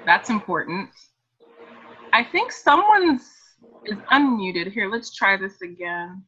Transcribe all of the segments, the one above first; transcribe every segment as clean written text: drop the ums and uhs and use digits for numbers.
That's important. I think someone's is unmuted. Here, let's try this again.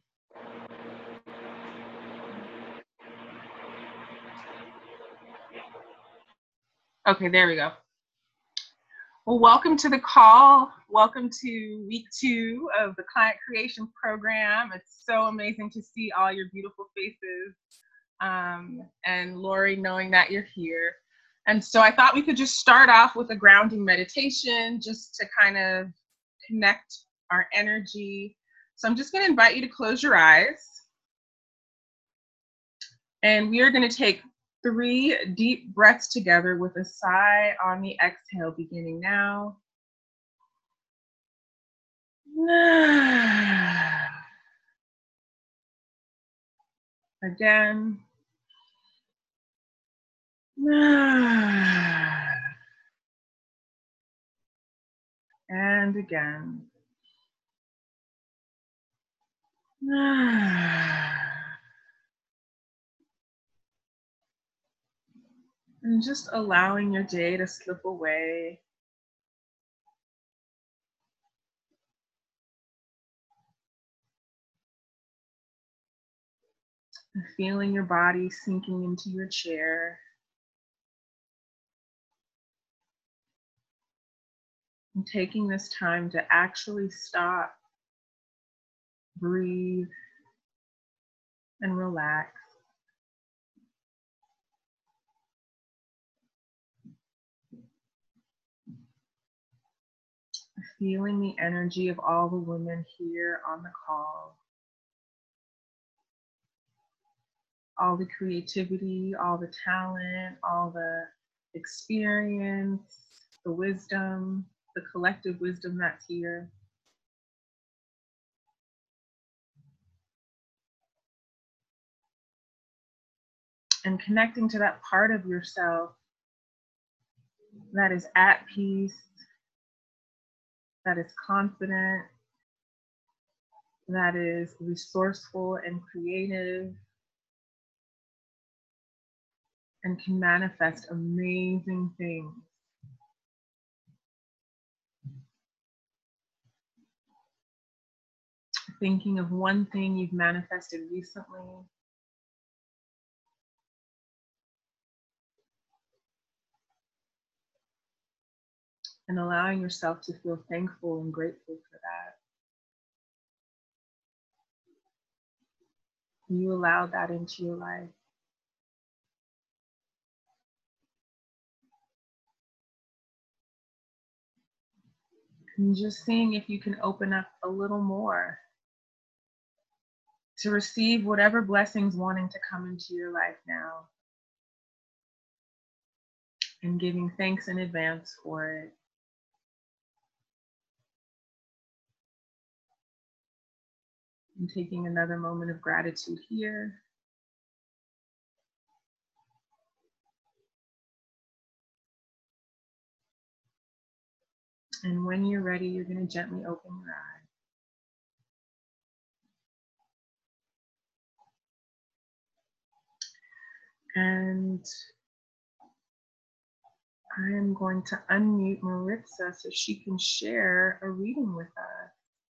Okay, there we go. Well, welcome to the call. Welcome to week 2 of the Client Creation Program. It's so amazing to see all your beautiful faces. And Lori, knowing that you're here. And so I thought we could just start off with a grounding meditation just to kind of connect our energy. So I'm just going to invite you to close your eyes. And we are going to take 3 deep breaths together with a sigh on the exhale, beginning now. Again. And again. And just allowing your day to slip away. And feeling your body sinking into your chair. And taking this time to actually stop, breathe, and relax. Feeling the energy of all the women here on the call. All the creativity, all the talent, all the experience, the wisdom, the collective wisdom that's here. And connecting to that part of yourself that is at peace, that is confident, that is resourceful and creative, and can manifest amazing things. Thinking of one thing you've manifested recently. And allowing yourself to feel thankful and grateful for that. You allowed that into your life. And just seeing if you can open up a little more to receive whatever blessings wanting to come into your life now. And giving thanks in advance for it. And taking another moment of gratitude here. And when you're ready, you're going to gently open your eyes. And I am going to unmute Maritza so she can share a reading with us.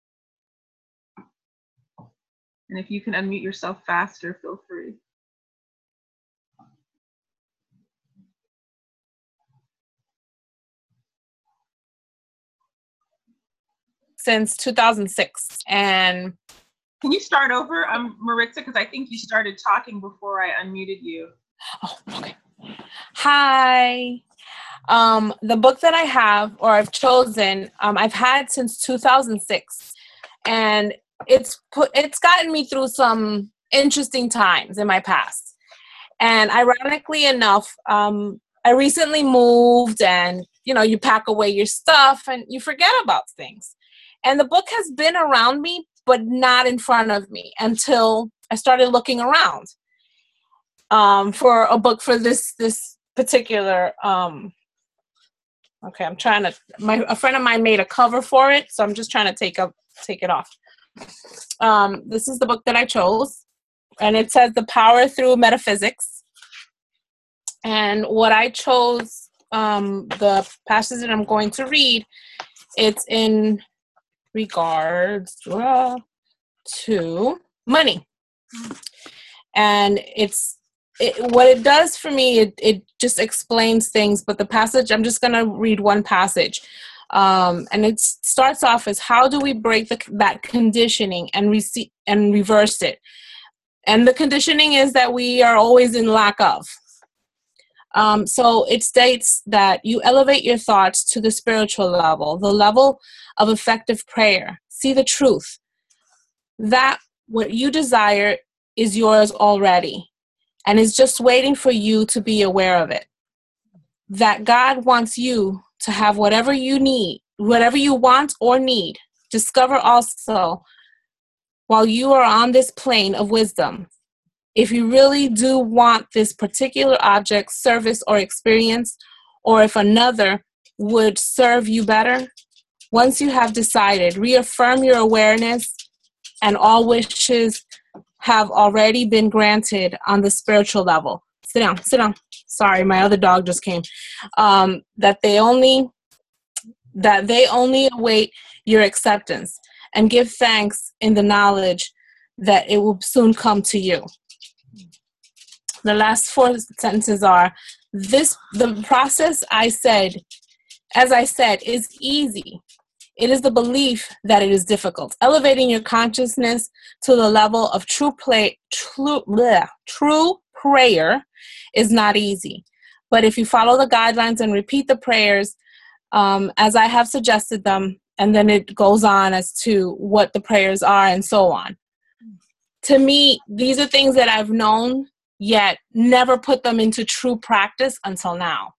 And if you can unmute yourself faster, feel free. Since 2006. And can you start over, Maritza? Because I think you started talking before I unmuted you. Oh, okay. Hi. The book that I have, or I've chosen, I've had since 2006, and it's gotten me through some interesting times in my past. And ironically enough, I recently moved, and you pack away your stuff and you forget about things. And the book has been around me, but not in front of me until I started looking around for a book for this particular. Okay, I'm trying to. A friend of mine made a cover for it, so I'm just trying to take it off. This is the book that I chose, and it says "The Power Through Metaphysics." And what I chose the passage that I'm going to read, it's in regards to money. And what it does for me, it just explains things. But the passage, I'm just going to read one passage. And it starts off as, how do we break that conditioning and reverse it? And the conditioning is that we are always in lack of. So it states that you elevate your thoughts to the spiritual level, the level of effective prayer. See the truth. That what you desire is yours already, and is just waiting for you to be aware of it. That God wants you to have whatever you need, whatever you want or need. Discover also, while you are on this plane of wisdom, if you really do want this particular object, service, or experience, or if another would serve you better. Once you have decided, reaffirm your awareness, and all wishes have already been granted on the spiritual level. Sit down. Sorry, my other dog just came. That they only await your acceptance, and give thanks in the knowledge that it will soon come to you. The last 4 sentences are, the process as I said, is easy. It is the belief that it is difficult. Elevating your consciousness to the level of true prayer is not easy. But if you follow the guidelines and repeat the prayers as I have suggested them, and then it goes on as to what the prayers are and so on. To me, these are things that I've known, yet never put them into true practice until now.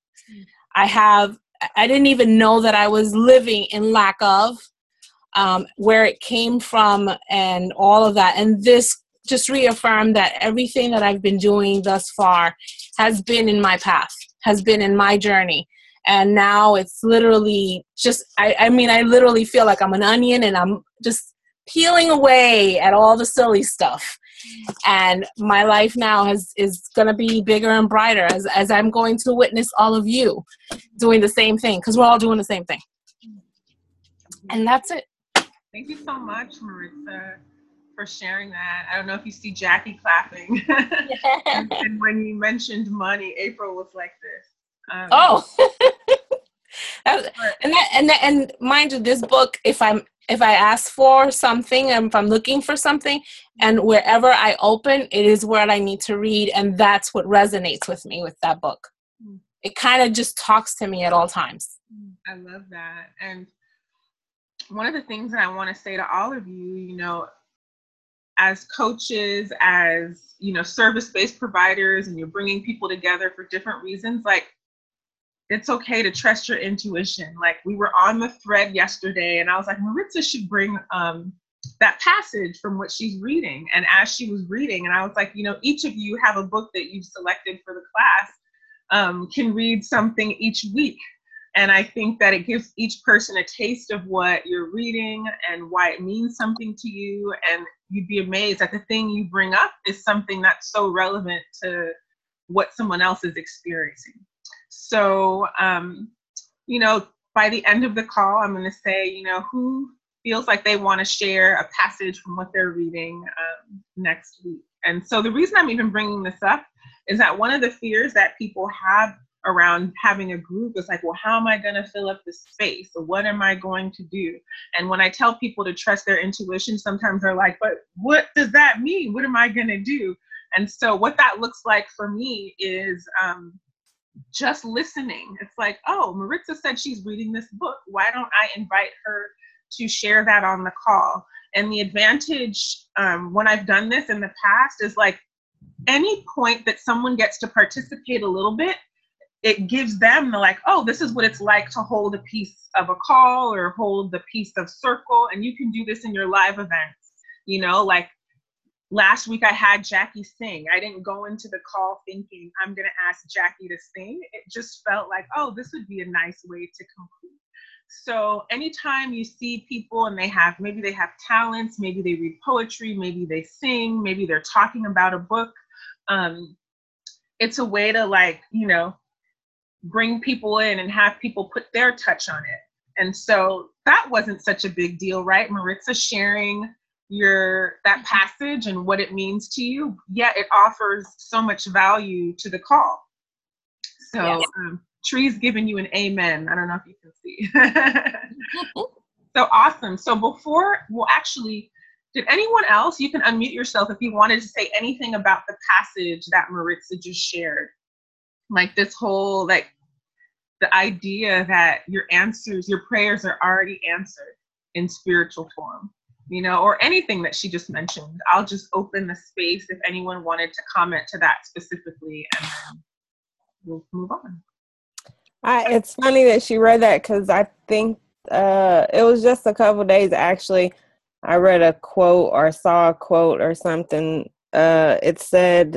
I didn't even know that I was living in lack of, where it came from and all of that. And this just reaffirmed that everything that I've been doing thus far has been in my path, has been in my journey. And now it's literally just, I literally feel like I'm an onion and I'm just peeling away at all the silly stuff. And my life now is going to be bigger and brighter as I'm going to witness all of you doing the same thing, because we're all doing the same thing. And that's it. Thank you so much, Maritza, for sharing that. I don't know if you see Jackie clapping. and when you mentioned money, April was like this. And mind you, this book, if I ask for something, and if I'm looking for something, and wherever I open, it is what I need to read, and that's what resonates with me with that book. It kind of just talks to me at all times. I love that. And one of the things that I want to say to all of you, as coaches, as, service-based providers, and you're bringing people together for different reasons, like, it's okay to trust your intuition. Like, we were on the thread yesterday and I was like, Maritza should bring that passage from what she's reading. And as she was reading, and I was like, each of you have a book that you've selected for the class, can read something each week. And I think that it gives each person a taste of what you're reading and why it means something to you. And you'd be amazed that the thing you bring up is something that's so relevant to what someone else is experiencing. So, by the end of the call, I'm going to say, who feels like they want to share a passage from what they're reading next week. And so the reason I'm even bringing this up is that one of the fears that people have around having a group is like, well, how am I going to fill up the space? Or what am I going to do? And when I tell people to trust their intuition, sometimes they're like, but what does that mean? What am I going to do? And so what that looks like for me is just listening. It's like, oh, Maritza said she's reading this book. Why don't I invite her to share that on the call? And the advantage when I've done this in the past is like any point that someone gets to participate a little bit, it gives them the like, oh, this is what it's like to hold a piece of a call or hold the piece of circle. And you can do this in your live events, like last week I had Jackie sing. I didn't go into the call thinking I'm going to ask Jackie to sing. It just felt like, oh, this would be a nice way to conclude. So anytime you see people and maybe they have talents, maybe they read poetry, maybe they sing, maybe they're talking about a book, it's a way to bring people in and have people put their touch on it. And so that wasn't such a big deal, right? Maritza sharing that passage and what it means to you, yet it offers so much value to the call. So yes. Tree's giving you an amen. I don't know if you can see. So awesome. So did anyone else, you can unmute yourself if you wanted to say anything about the passage that Maritza just shared. Like this whole, like the idea that your prayers are already answered in spiritual form, you know, or anything that she just mentioned. I'll just open the space if anyone wanted to comment to that specifically, and then we'll move on. It's funny that she read that, because I think it was just a couple days actually. I read a quote or saw a quote or something. It said,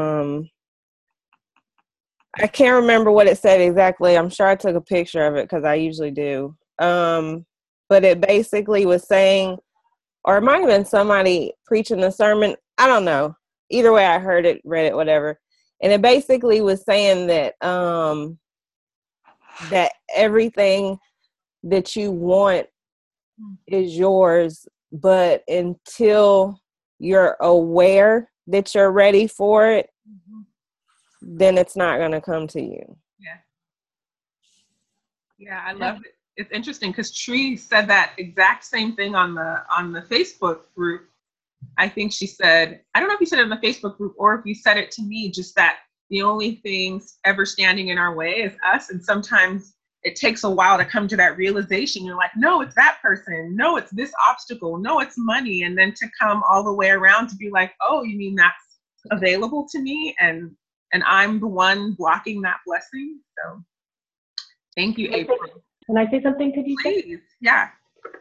I can't remember what it said exactly. I'm sure I took a picture of it because I usually do. But it basically was saying, or it might have been somebody preaching the sermon. I don't know. Either way, I heard it, read it, whatever. And it basically was saying that that everything that you want is yours, but until you're aware that you're ready for it, then it's not going to come to you. Yeah, I love it. It's interesting because Tree said that exact same thing on the Facebook group. I think she said, I don't know if you said it in the Facebook group or if you said it to me, just that the only things ever standing in our way is us. And sometimes it takes a while to come to that realization. You're like, no, it's that person. No, it's this obstacle. No, it's money. And then to come all the way around to be like, oh, you mean that's available to me? And I'm the one blocking that blessing. So thank you, April. Can I say something to you? Please, yeah.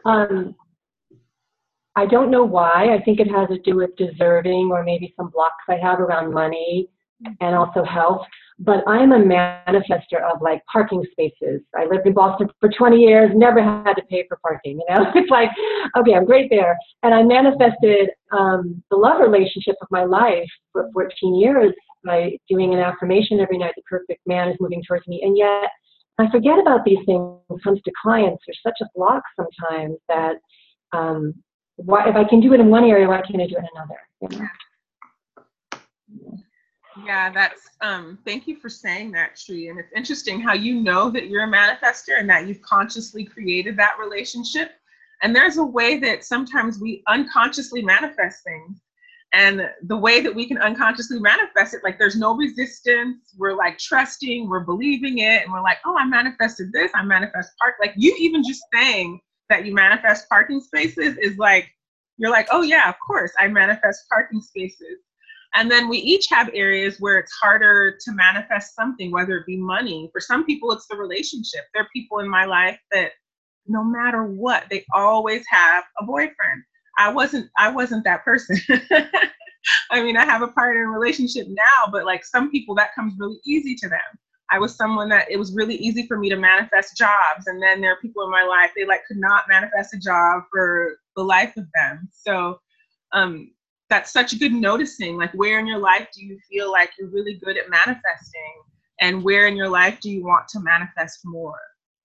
I don't know why. I think it has to do with deserving or maybe some blocks I have around money and also health. But I'm a manifester of like parking spaces. I lived in Boston for 20 years, never had to pay for parking, you know? It's like, okay, I'm great there. And I manifested the love relationship of my life for 14 years by doing an affirmation every night, the perfect man is moving towards me. And yet I forget about these things when it comes to clients. There's such a block sometimes that why, if I can do it in one area, why can't I do it in another? You know? Yeah, that's thank you for saying that, Tree. And it's interesting how you know that you're a manifester and that you've consciously created that relationship. And there's a way that sometimes we unconsciously manifest things. And the way that we can unconsciously manifest it, like there's no resistance. We're like trusting, we're believing it, and we're like, oh, I manifested this, I manifest park. Like you even just saying that you manifest parking spaces is like, you're like, oh yeah, of course, I manifest parking spaces. And then we each have areas where it's harder to manifest something, whether it be money. For some people, it's the relationship. There are people in my life that no matter what, they always have a boyfriend. I wasn't that person. I mean, I have a partner in a relationship now, but like some people that comes really easy to them. I was someone that it was really easy for me to manifest jobs. And then there are people in my life, they like could not manifest a job for the life of them. So that's such good noticing, like where in your life do you feel like you're really good at manifesting and where in your life do you want to manifest more?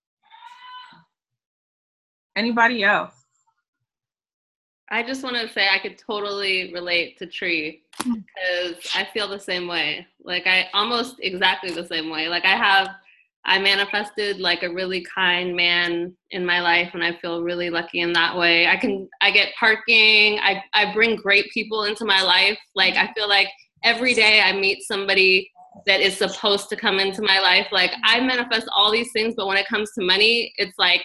Anybody else? I just want to say I could totally relate to Tree because I feel the same way. Like I almost exactly the same way. Like I manifested like a really kind man in my life and I feel really lucky in that way. I get parking. I bring great people into my life. Like I feel like every day I meet somebody that is supposed to come into my life. Like I manifest all these things, but when it comes to money, it's like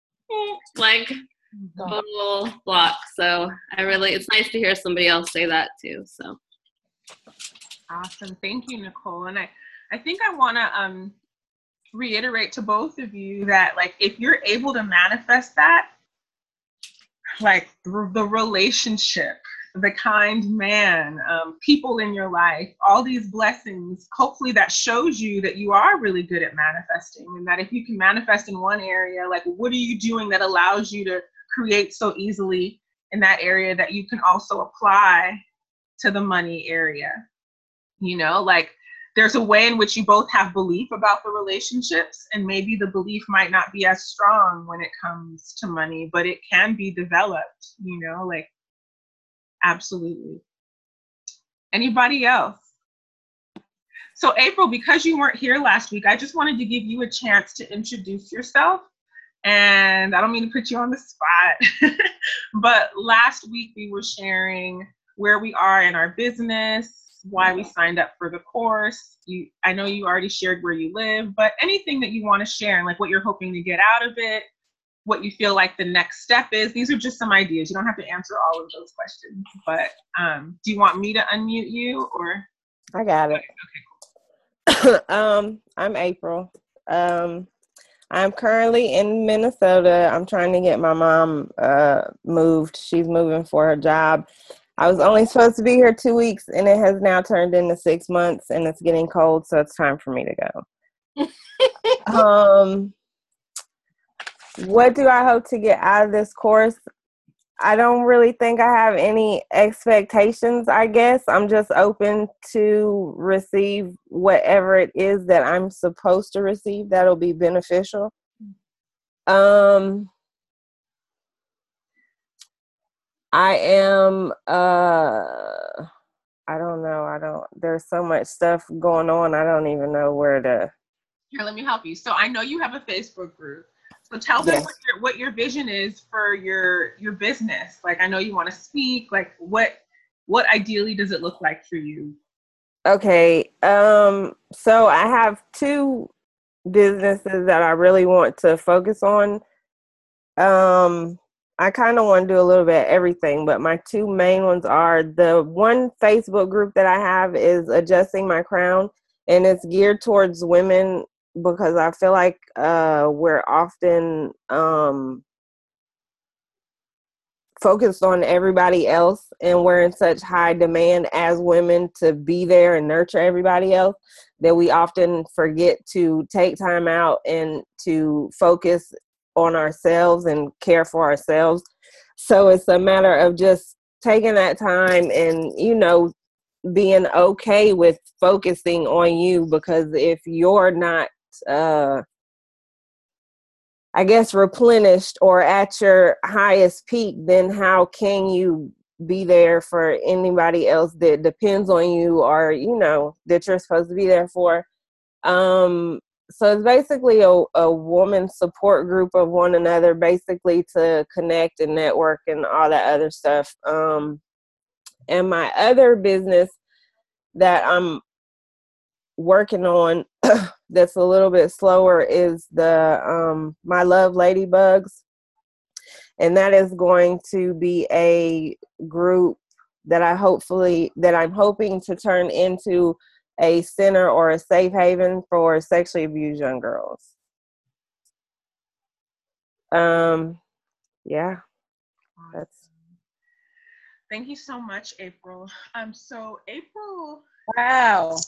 total block. So it's nice to hear somebody else say that too. So awesome. Thank you, Nicole. And I think I want to reiterate to both of you that like if you're able to manifest that, like the relationship, the kind man, people in your life, all these blessings, hopefully that shows you that you are really good at manifesting, and that if you can manifest in one area, like what are you doing that allows you to create so easily in that area that you can also apply to the money area? You know, like there's a way in which you both have belief about the relationships, and maybe the belief might not be as strong when it comes to money, but it can be developed, you know, like, absolutely. Anybody else? So April, because you weren't here last week, I just wanted to give you a chance to introduce yourself. And I don't mean to put you on the spot, but last week we were sharing where we are in our business, why we signed up for the course. I know you already shared where you live, but anything that you want to share, and like what you're hoping to get out of it, what you feel like the next step is. These are just some ideas. You don't have to answer all of those questions, but do you want me to unmute you, or? I got it. Okay, cool. I'm April. I'm currently in Minnesota. I'm trying to get my mom moved. She's moving for her job. I was only supposed to be here 2 weeks, and it has now turned into 6 months, and it's getting cold, so it's time for me to go. What do I hope to get out of this course? I don't really think I have any expectations, I guess. I'm just open to receive whatever it is that I'm supposed to receive that'll be beneficial. I am, I don't know. There's so much stuff going on. I don't even know where to. Here, let me help you. So I know you have a Facebook group. So tell them what your vision is for your business. Like, I know you want to speak. Like, what ideally does it look like for you? Okay. So I have 2 businesses that I really want to focus on. I kind of want to do a little bit of everything, but my 2 main ones are, the one Facebook group that I have is Adjusting My Crown, and it's geared towards women, because I feel like we're often focused on everybody else, and we're in such high demand as women to be there and nurture everybody else that we often forget to take time out and to focus on ourselves and care for ourselves. So it's a matter of just taking that time and, you know, being okay with focusing on you, because if you're not I guess replenished or at your highest peak, then how can you be there for anybody else that depends on you, or, you know, that you're supposed to be there for? So it's basically a woman support group of one another, basically, to connect and network and all that other stuff. And my other business that I'm working on that's a little bit slower is the My Love Ladybugs, and that is going to be a group that I'm hoping to turn into a center or a safe haven for sexually abused young girls. Yeah, that's. Thank you so much, April. So April. Wow.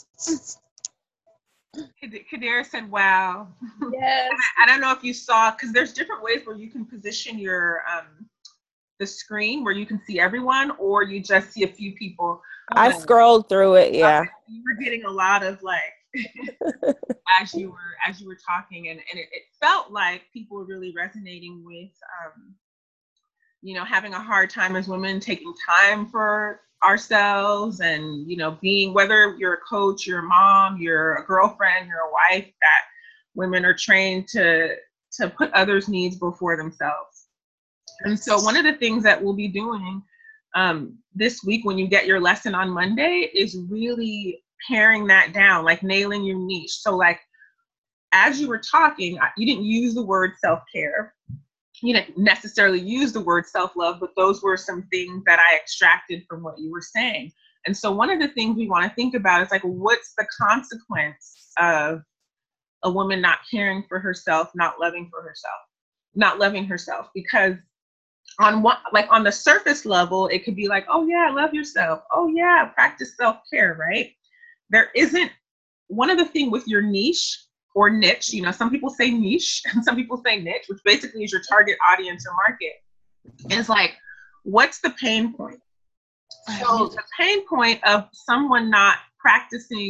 Kadira said, wow. Yes. I don't know if you saw, because there's different ways where you can position your the screen where you can see everyone, or you just see a few people. I scrolled through it, yeah. You were getting a lot of, like, as you were talking, and it felt like people were really resonating with you know, having a hard time as women, taking time for ourselves, and, you know, being, whether you're a coach, you're a mom, you're a girlfriend, you're a wife, that women are trained to put others' needs before themselves. And so one of the things that we'll be doing this week, when you get your lesson on Monday, is really paring that down, like nailing your niche. So, like, as you were talking, you didn't use the word self-care. You didn't necessarily use the word self-love, but those were some things that I extracted from what you were saying. And so one of the things we want to think about is, like, what's the consequence of a woman not caring for herself, not loving herself? Because on the surface level, it could be like, oh yeah, love yourself. Oh yeah, practice self-care, right? There isn't, one of the things with your niche or niche, you know, some people say niche and some people say niche, which basically is your target audience or market, is like, what's the pain point? So the pain point of someone not practicing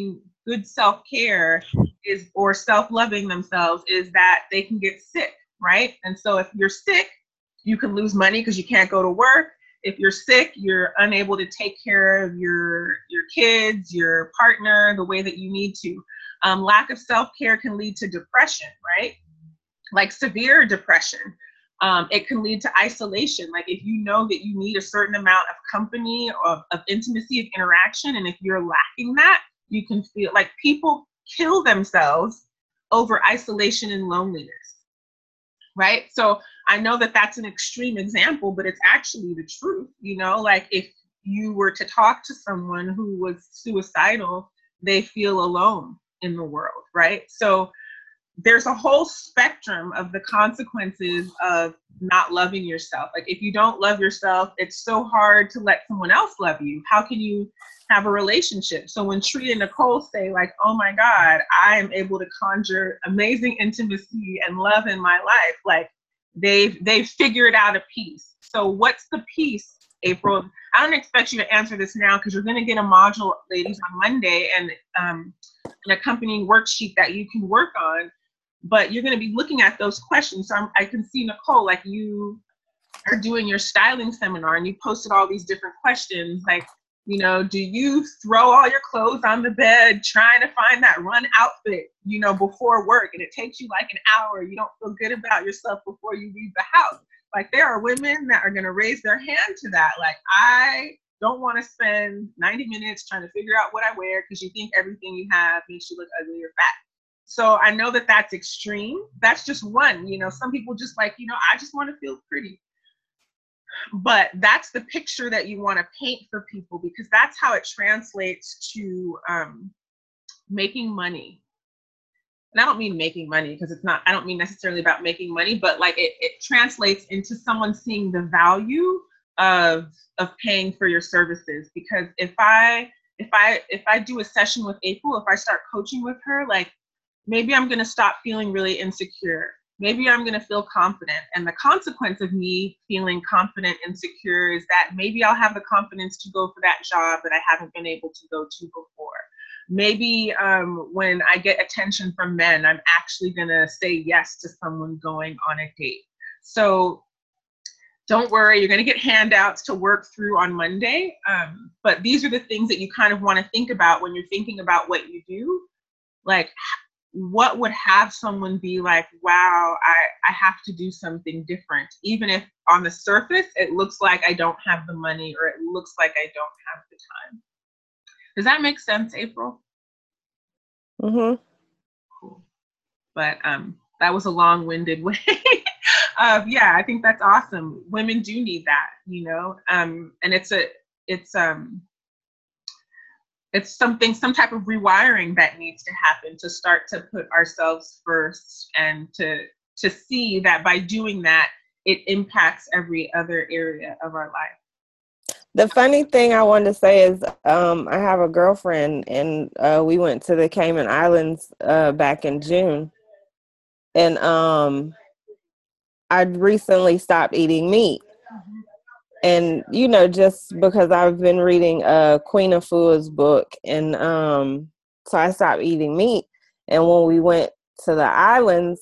good self-care is, or self-loving themselves, is that they can get sick, right? And so if you're sick, you can lose money because you can't go to work. If you're sick, you're unable to take care of your kids, your partner, the way that you need to. Lack of self-care can lead to depression, right? Like severe depression. It can lead to isolation. Like if you know that you need a certain amount of company, of intimacy, of interaction, and if you're lacking that, you can feel like people kill themselves over isolation and loneliness, right? So I know that that's an extreme example, but it's actually the truth. You know, like if you were to talk to someone who was suicidal, they feel alone in the world, right? So there's a whole spectrum of the consequences of not loving yourself. Like if you don't love yourself, it's so hard to let someone else love you. How can you have a relationship? So when Tree and Nicole say like, oh my God, I am able to conjure amazing intimacy and love in my life, like they've figured out a piece. So what's the piece, April? I don't expect you to answer this now because you're going to get a module, ladies, on Monday, and an accompanying worksheet that you can work on. But you're going to be looking at those questions. So I can see, Nicole, like you are doing your styling seminar and you posted all these different questions. Like, you know, do you throw all your clothes on the bed trying to find that run outfit, you know, before work, and it takes you like an hour? You don't feel good about yourself before you leave the house. Like there are women that are going to raise their hand to that. Like, I don't want to spend 90 minutes trying to figure out what I wear because you think everything you have makes you look ugly or fat. So I know that that's extreme. That's just one, you know, some people just like, you know, I just want to feel pretty. But that's the picture that you want to paint for people, because that's how it translates to making money. And I don't mean making money because it's not, I don't mean necessarily about making money, but like it translates into someone seeing the value of paying for your services. Because if I do a session with April, if I start coaching with her, like, maybe I'm going to stop feeling really insecure. Maybe I'm going to feel confident. And the consequence of me feeling confident and secure is that maybe I'll have the confidence to go for that job that I haven't been able to go to before. Maybe when I get attention from men, I'm actually going to say yes to someone going on a date. So don't worry, you're going to get handouts to work through on Monday. But these are the things that you kind of want to think about when you're thinking about what you do. Like, what would have someone be like, wow, I have to do something different, even if on the surface it looks like I don't have the money or it looks like I don't have the time. Does that make sense, April? Mm-hmm. Cool. But that was a long-winded way. Yeah, I think that's awesome. Women do need that, you know, and it's something, some type of rewiring that needs to happen to start to put ourselves first, and to see that by doing that, it impacts every other area of our life. The funny thing I wanted to say is I have a girlfriend, and we went to the Cayman Islands back in June. And I recently stopped eating meat. Mm-hmm. And, you know, just because I've been reading Queen Afua's book, and so I stopped eating meat. And when we went to the islands,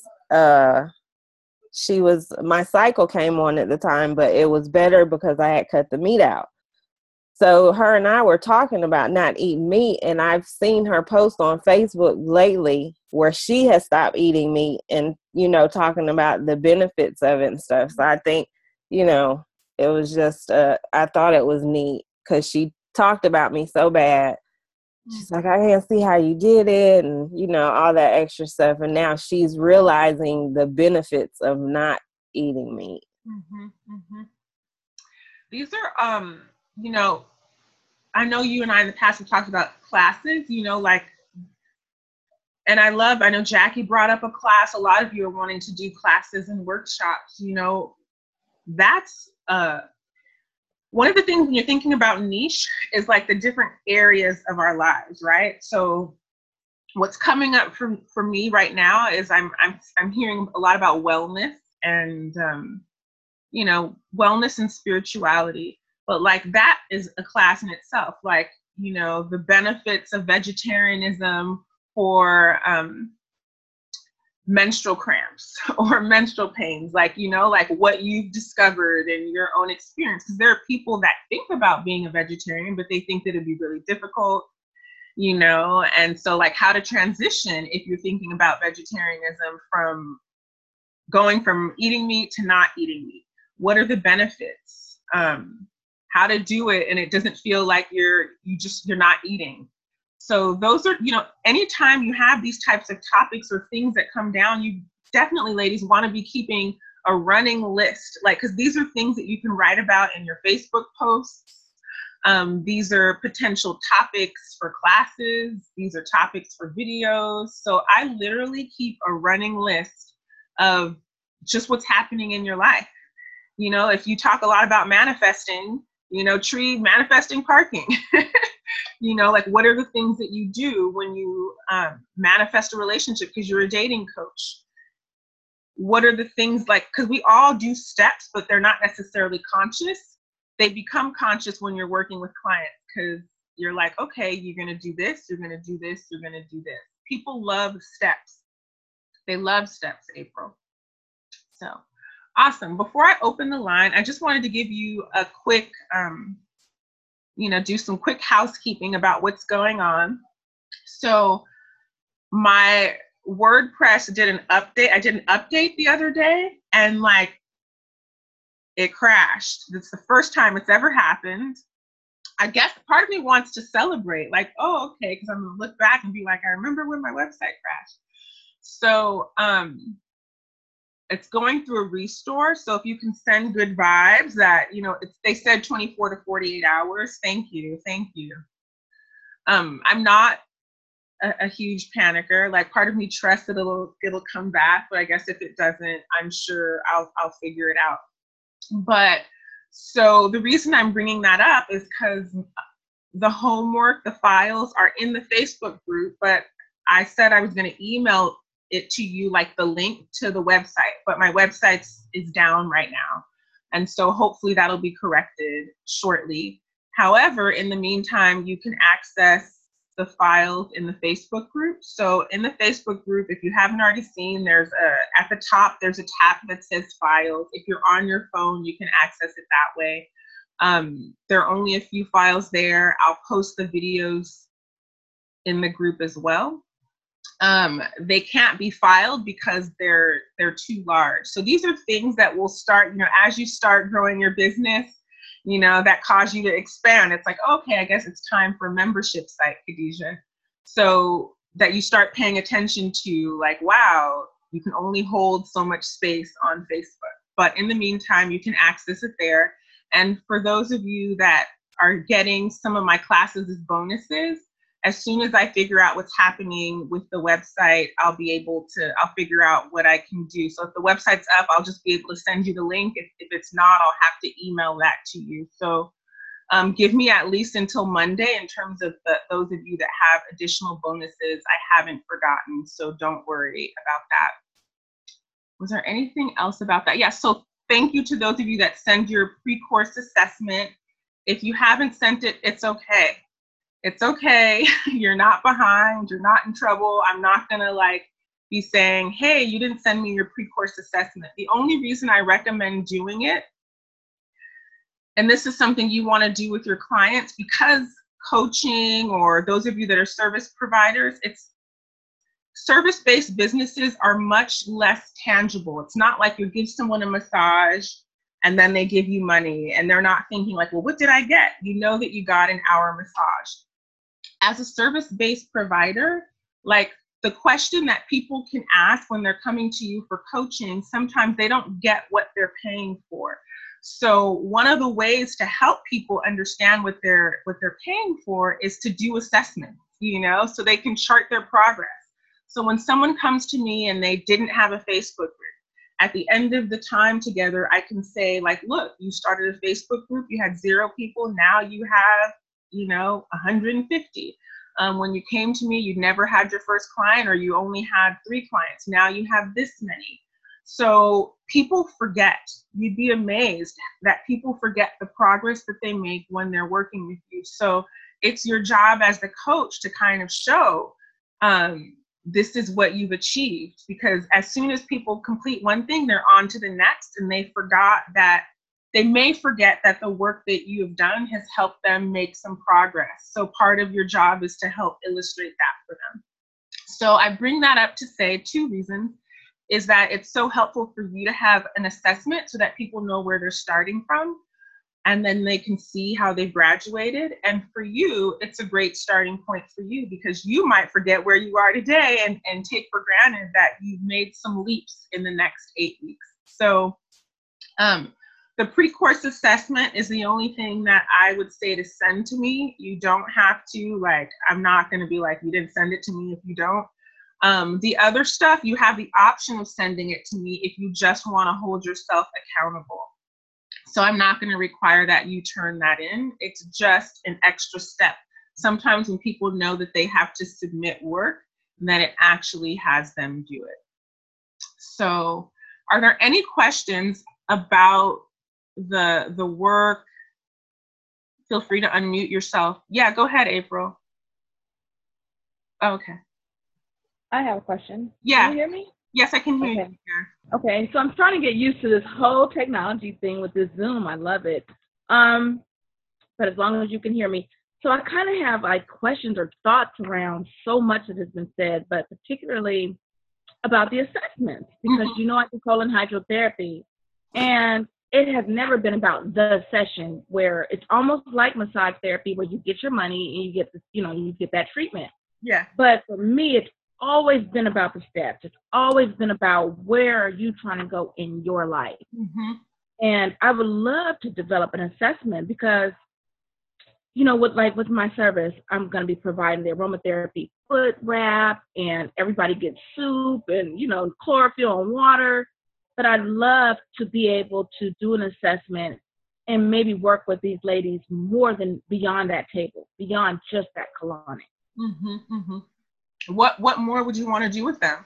my cycle came on at the time, but it was better because I had cut the meat out. So her and I were talking about not eating meat, and I've seen her post on Facebook lately where she has stopped eating meat and, you know, talking about the benefits of it and stuff. So I think, you know, it was just, I thought it was neat because she talked about me so bad. She's like, I can't see how you did it, and, you know, all that extra stuff. And now she's realizing the benefits of not eating meat. Mm-hmm, mm-hmm. These are, you know, I know you and I in the past have talked about classes, you know, like, and I know Jackie brought up a class. A lot of you are wanting to do classes and workshops, you know. That's one of the things when you're thinking about niche is like the different areas of our lives, right? So what's coming up for me right now is I'm hearing a lot about wellness and you know, wellness and spirituality. But like that is a class in itself. Like you know, the benefits of vegetarianism for menstrual cramps or menstrual pains, like, you know, like what you've discovered in your own experience. Because there are people that think about being a vegetarian, but they think that it'd be really difficult, you know, and so like how to transition if you're thinking about vegetarianism from going from eating meat to not eating meat. What are the benefits? How to do it and it doesn't feel like you're not eating. So those are, you know, anytime you have these types of topics or things that come down, you definitely, ladies, want to be keeping a running list, like, because these are things that you can write about in your Facebook posts. These are potential topics for classes. These are topics for videos. So I literally keep a running list of just what's happening in your life. You know, if you talk a lot about manifesting, you know, Tree, manifesting parking. You know, like what are the things that you do when you manifest a relationship because you're a dating coach? What are the things, like, because we all do steps, but they're not necessarily conscious. They become conscious when you're working with clients because you're like, okay, you're going to do this, you're going to do this, you're going to do this. People love steps. They love steps, April. So awesome. Before I open the line, I just wanted to give you a quick, you know, do some quick housekeeping about what's going on. So my WordPress did an update. I did an update the other day and like it crashed. It's the first time it's ever happened. I guess part of me wants to celebrate, like, oh, okay, because I'm gonna look back and be like, I remember when my website crashed. So it's going through a restore. So if you can send good vibes that, you know, they said 24 to 48 hours. Thank you. Thank you. I'm not a huge panicker. Like part of me trusts that it'll come back, but I guess if it doesn't, I'm sure I'll figure it out. But so the reason I'm bringing that up is because the homework, the files are in the Facebook group, but I said I was going to email it to you, like the link to the website, but my website is down right now. And so hopefully that'll be corrected shortly. However, in the meantime, you can access the files in the Facebook group. So in the Facebook group, if you haven't already seen, at the top, there's a tab that says files. If you're on your phone, you can access it that way. There are only a few files there. I'll post the videos in the group as well. They can't be filed because they're too large. So these are things that will start, you know, as you start growing your business, you know, that cause you to expand. It's like, okay, I guess it's time for a membership site, Khadijah. So that you start paying attention to, like, wow, you can only hold so much space on Facebook. But in the meantime, you can access it there. And for those of you that are getting some of my classes as bonuses, as soon as I figure out what's happening with the website, I'll figure out what I can do. So if the website's up, I'll just be able to send you the link. If it's not, I'll have to email that to you. So give me at least until Monday in terms of those of you that have additional bonuses. I haven't forgotten, so don't worry about that. Was there anything else about that? Yeah, so thank you to those of you that send your pre-course assessment. If you haven't sent it, it's okay. It's okay. You're not behind. You're not in trouble. I'm not going to like be saying, hey, you didn't send me your pre-course assessment. The only reason I recommend doing it, and this is something you want to do with your clients, because coaching, or those of you that are service providers, it's service-based businesses are much less tangible. It's not like you give someone a massage and then they give you money and they're not thinking like, well, what did I get? You know that you got an hour massage. As a service-based provider, like the question that people can ask when they're coming to you for coaching, sometimes they don't get what they're paying for. So one of the ways to help people understand what they're paying for is to do assessments, you know, so they can chart their progress. So when someone comes to me and they didn't have a Facebook group, at the end of the time together, I can say like, look, you started a Facebook group, you had 0 people, now you have, you know, 150. When you came to me, you never had your first client, or you only had 3 clients. Now you have this many. So people forget. You'd be amazed that people forget the progress that they make when they're working with you. So it's your job as the coach to kind of show this is what you've achieved, because as soon as people complete one thing, they're on to the next, and they may forget that the work that you have done has helped them make some progress. So part of your job is to help illustrate that for them. So I bring that up to say 2 reasons is that it's so helpful for you to have an assessment so that people know where they're starting from, and then they can see how they graduated. And for you, it's a great starting point for you, because you might forget where you are today and take for granted that you've made some leaps in the next 8 weeks. So the pre-course assessment is the only thing that I would say to send to me. You don't have to, like, I'm not going to be like, you didn't send it to me if you don't. The other stuff, you have the option of sending it to me if you just want to hold yourself accountable. So I'm not going to require that you turn that in. It's just an extra step. Sometimes when people know that they have to submit work, then it actually has them do it. So are there any questions about the work? Feel free to unmute yourself. Yeah, go ahead, April. Okay. I have a question. Yeah. Can you hear me? Yes, I can hear Okay. you. Okay, so I'm trying to get used to this whole technology thing with this Zoom. I love it. But as long as you can hear me. So I kind of have like questions or thoughts around so much that has been said, but particularly about the assessments, because you know I do colon hydrotherapy, and it has never been about the session, where it's almost like massage therapy where you get your money and you get this, you get that treatment. Yeah. But for me, it's always been about the steps. It's always been about where are you trying to go in your life. Mm-hmm. And I would love to develop an assessment, because, with my service, I'm going to be providing the aromatherapy foot wrap, and everybody gets soup and, chlorophyll and water. But I'd love to be able to do an assessment and maybe work with these ladies more than beyond that table, beyond just that colonic. Mm-hmm. Mm-hmm. What more would you want to do with them?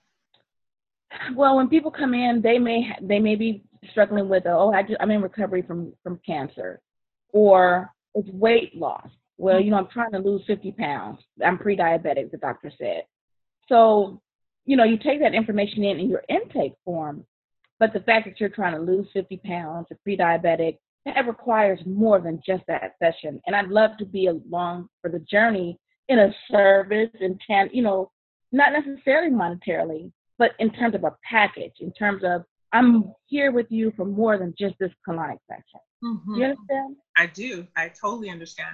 Well, when people come in, they may be struggling with, I'm in recovery from cancer, or it's weight loss. Well, I'm trying to lose 50 pounds. I'm pre-diabetic, the doctor said. So, you take that information in your intake form, but the fact that you're trying to lose 50 pounds, a pre-diabetic, that requires more than just that session. And I'd love to be along for the journey in a service, and not necessarily monetarily, but in terms of a package, in terms of I'm here with you for more than just this colonic section. Mm-hmm. Do you understand? I do. I totally understand.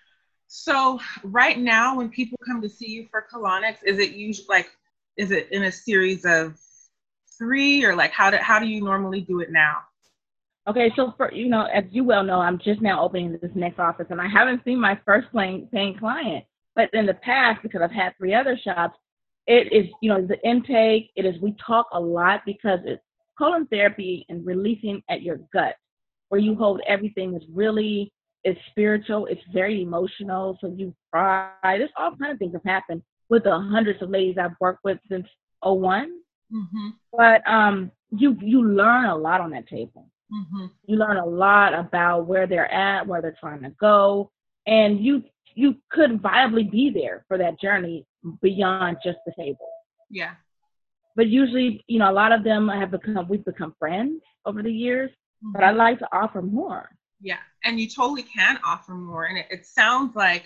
So right now, when people come to see you for colonics, is it usually is it in a series of 3, or how do you normally do it now? Okay, so for as you well know, I'm just now opening this next office, and I haven't seen my first paying client. But in the past, because I've had 3 other shops, it is, the intake, we talk a lot, because it's colon therapy and releasing at your gut, where you hold everything. It's spiritual, it's very emotional, so you cry. There's all kinds of things have happened with the hundreds of ladies I've worked with since 2001. Mm-hmm. But you learn a lot on that table. Mm-hmm. You learn a lot about where they're at, where they're trying to go, and you could viably be there for that journey beyond just the table. Yeah. But usually, a lot of them we've become friends over the years, mm-hmm. but I like to offer more. Yeah, and you totally can offer more. And it sounds like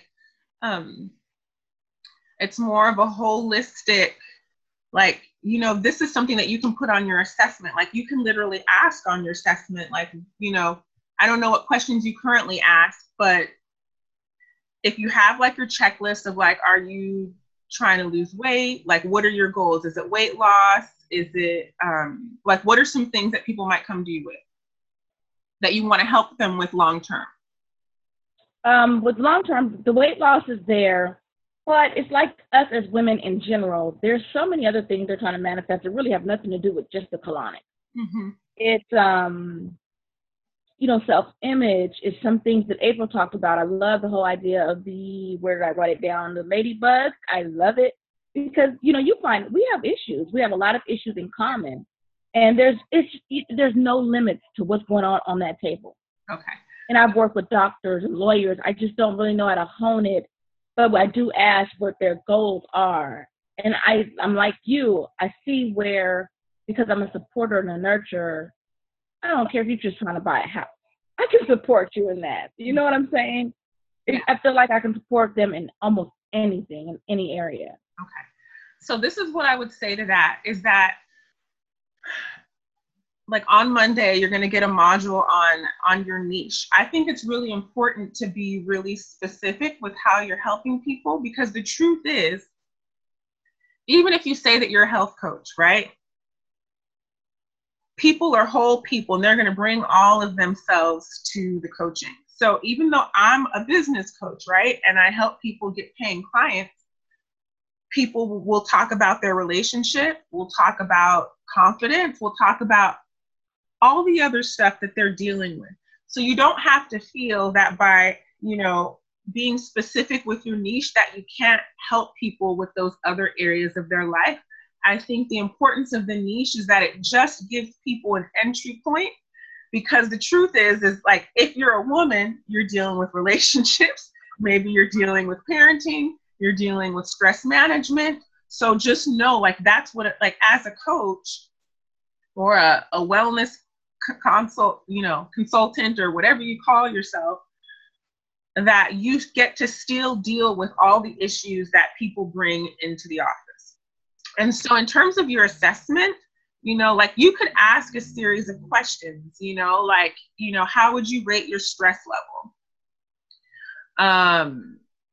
it's more of a holistic, this is something that you can put on your assessment. Like, you can literally ask on your assessment, I don't know what questions you currently ask, but if you have your checklist of are you trying to lose weight? What are your goals? Is it weight loss? Is it what are some things that people might come to you with that you want to help them with long term? With long term, the weight loss is there, but it's like us as women in general. There's so many other things they're trying to manifest that really have nothing to do with just the colonic. Mm-hmm. It's self-image is some things that April talked about. I love the whole idea of where did I write it down? The ladybug. I love it, because, you find we have issues. We have a lot of issues in common, and there's no limits to what's going on that table. Okay. And I've worked with doctors and lawyers. I just don't really know how to hone it. But I do ask what their goals are. And I'm like you. I see where, because I'm a supporter and a nurturer, I don't care if you're just trying to buy a house. I can support you in that. You know what I'm saying? Yeah. I feel like I can support them in almost anything, in any area. Okay. So this is what I would say to that, is that like on Monday, you're going to get a module on your niche. I think it's really important to be really specific with how you're helping people, because the truth is, even if you say that you're a health coach, right? People are whole people, and they're going to bring all of themselves to the coaching. So even though I'm a business coach, right, and I help people get paying clients, people will talk about their relationship, we'll talk about confidence, we'll talk about all the other stuff that they're dealing with. So you don't have to feel that by, being specific with your niche that you can't help people with those other areas of their life. I think the importance of the niche is that it just gives people an entry point, because the truth is like, if you're a woman, you're dealing with relationships, maybe you're dealing with parenting, you're dealing with stress management. So just know, like, that's what like as a coach or a wellness consultant or whatever you call yourself, that you get to still deal with all the issues that people bring into the office. And so in terms of your assessment, like you could ask a series of questions, like, how would you rate your stress level?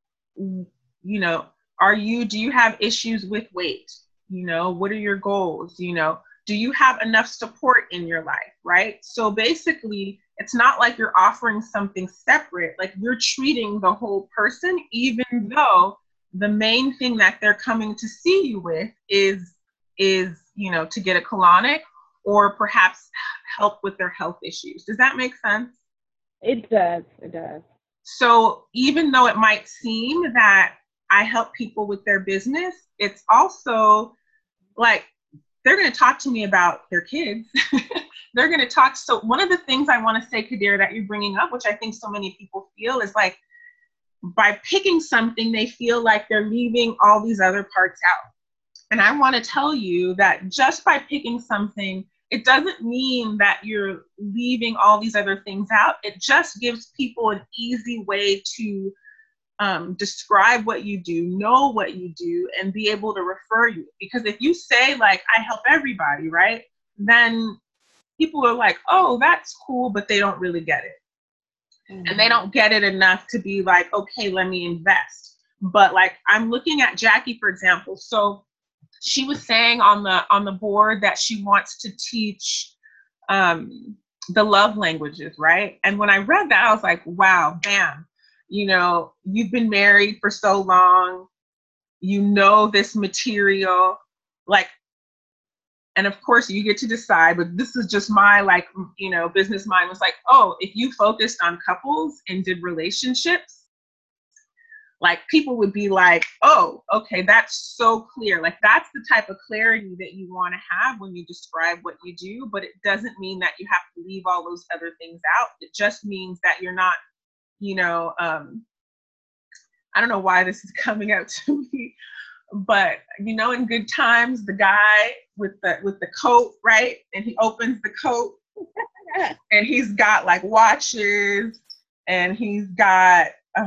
Do you have issues with weight? What are your goals? Do you have enough support in your life, right? So basically, it's not like you're offering something separate, like you're treating the whole person, even though the main thing that they're coming to see you with is to get a colonic or perhaps help with their health issues. Does that make sense? It does. So even though it might seem that I help people with their business, it's also like, they're going to talk to me about their kids. They're going to talk. So one of the things I want to say, Kadir, that you're bringing up, which I think so many people feel, is like, by picking something, they feel like they're leaving all these other parts out. And I want to tell you that just by picking something, it doesn't mean that you're leaving all these other things out. It just gives people an easy way to describe what you do, know what you do, and be able to refer you. Because if you say, like, I help everybody, right, then people are like, oh, that's cool, but they don't really get it. Mm-hmm. And they don't get it enough to be like, okay, let me invest. But like, I'm looking at Jackie, for example. So she was saying on the board that she wants to teach the love languages, right? And when I read that, I was like, wow, bam. You've been married for so long, this material, like, and of course you get to decide, but this is just my, like, business mind was like, oh, if you focused on couples and did relationships, like, people would be like, oh, okay, that's so clear. Like, that's the type of clarity that you want to have when you describe what you do, but it doesn't mean that you have to leave all those other things out. It just means that you're not, I don't know why this is coming out to me, but in Good Times, the guy with the coat, right? And he opens the coat and he's got like watches and he's got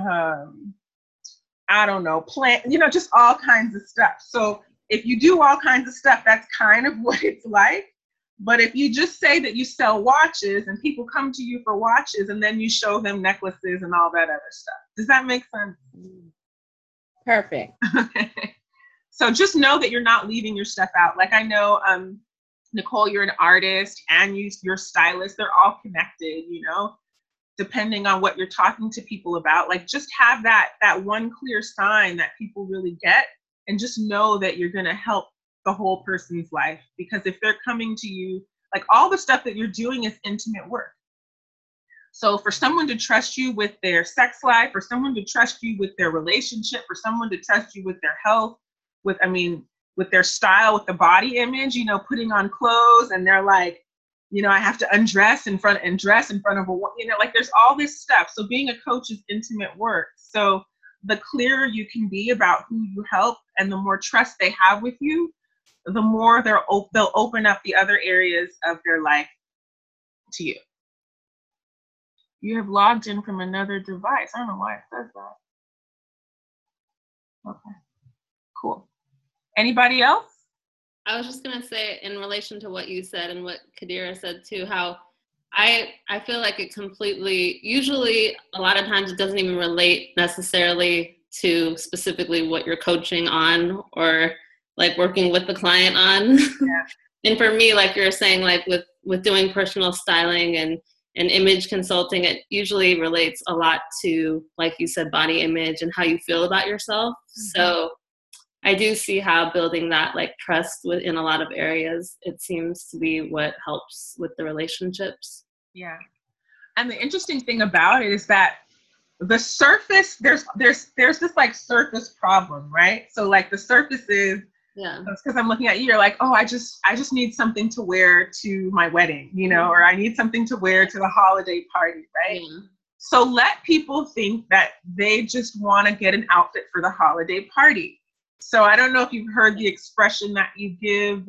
I don't know, just all kinds of stuff. So if you do all kinds of stuff, that's kind of what it's like. But if you just say that you sell watches and people come to you for watches and then you show them necklaces and all that other stuff, does that make sense? Perfect. Okay. So just know that you're not leaving your stuff out. Like, I know, Nicole, you're an artist, and you're stylist. They're all connected, depending on what you're talking to people about. Like, just have that one clear sign that people really get, and just know that you're going to help the whole person's life. Because if they're coming to you, like, all the stuff that you're doing is intimate work. So for someone to trust you with their sex life, for someone to trust you with their relationship, for someone to trust you with their health, with their style, with the body image, putting on clothes, and they're like, you know, I have to undress in front and dress in front of a, you know, like there's all this stuff. So being a coach is intimate work. So the clearer you can be about who you help and the more trust they have with you, the more they'll open up the other areas of their life to you. You have logged in from another device. I don't know why it says that. Okay, cool. Anybody else? I was just going to say, in relation to what you said and what Kadira said too, how I feel like it completely, usually a lot of times it doesn't even relate necessarily to specifically what you're coaching on or like working with the client on. Yeah. And for me, like you're saying, like with doing personal styling and image consulting, it usually relates a lot to, like you said, body image and how you feel about yourself. Mm-hmm. So I do see how building that like trust within a lot of areas, it seems to be what helps with the relationships. Yeah. And the interesting thing about it is that the surface, there's this like surface problem, right? So like the surface is, because I'm looking at you, you're like, oh, I just need something to wear to my wedding, you know, or I need something to wear to the holiday party, right? Yeah. So let people think that they just want to get an outfit for the holiday party. So I don't know if you've heard the expression that you give,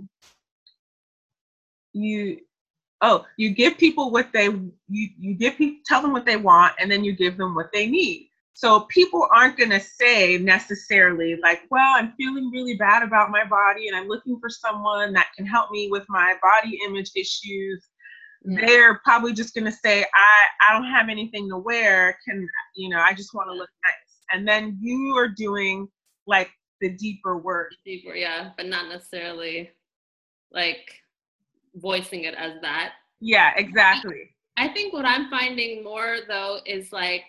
you give people what tell them what they want, and then you give them what they need. So people aren't going to say necessarily like, well, I'm feeling really bad about my body and I'm looking for someone that can help me with my body image issues. Yeah. They're probably just going to say, I don't have anything to wear. I just want to look nice. And then you are doing like the deeper work. Deeper, yeah, but not necessarily like voicing it as that. Yeah, exactly. I think what I'm finding more though is like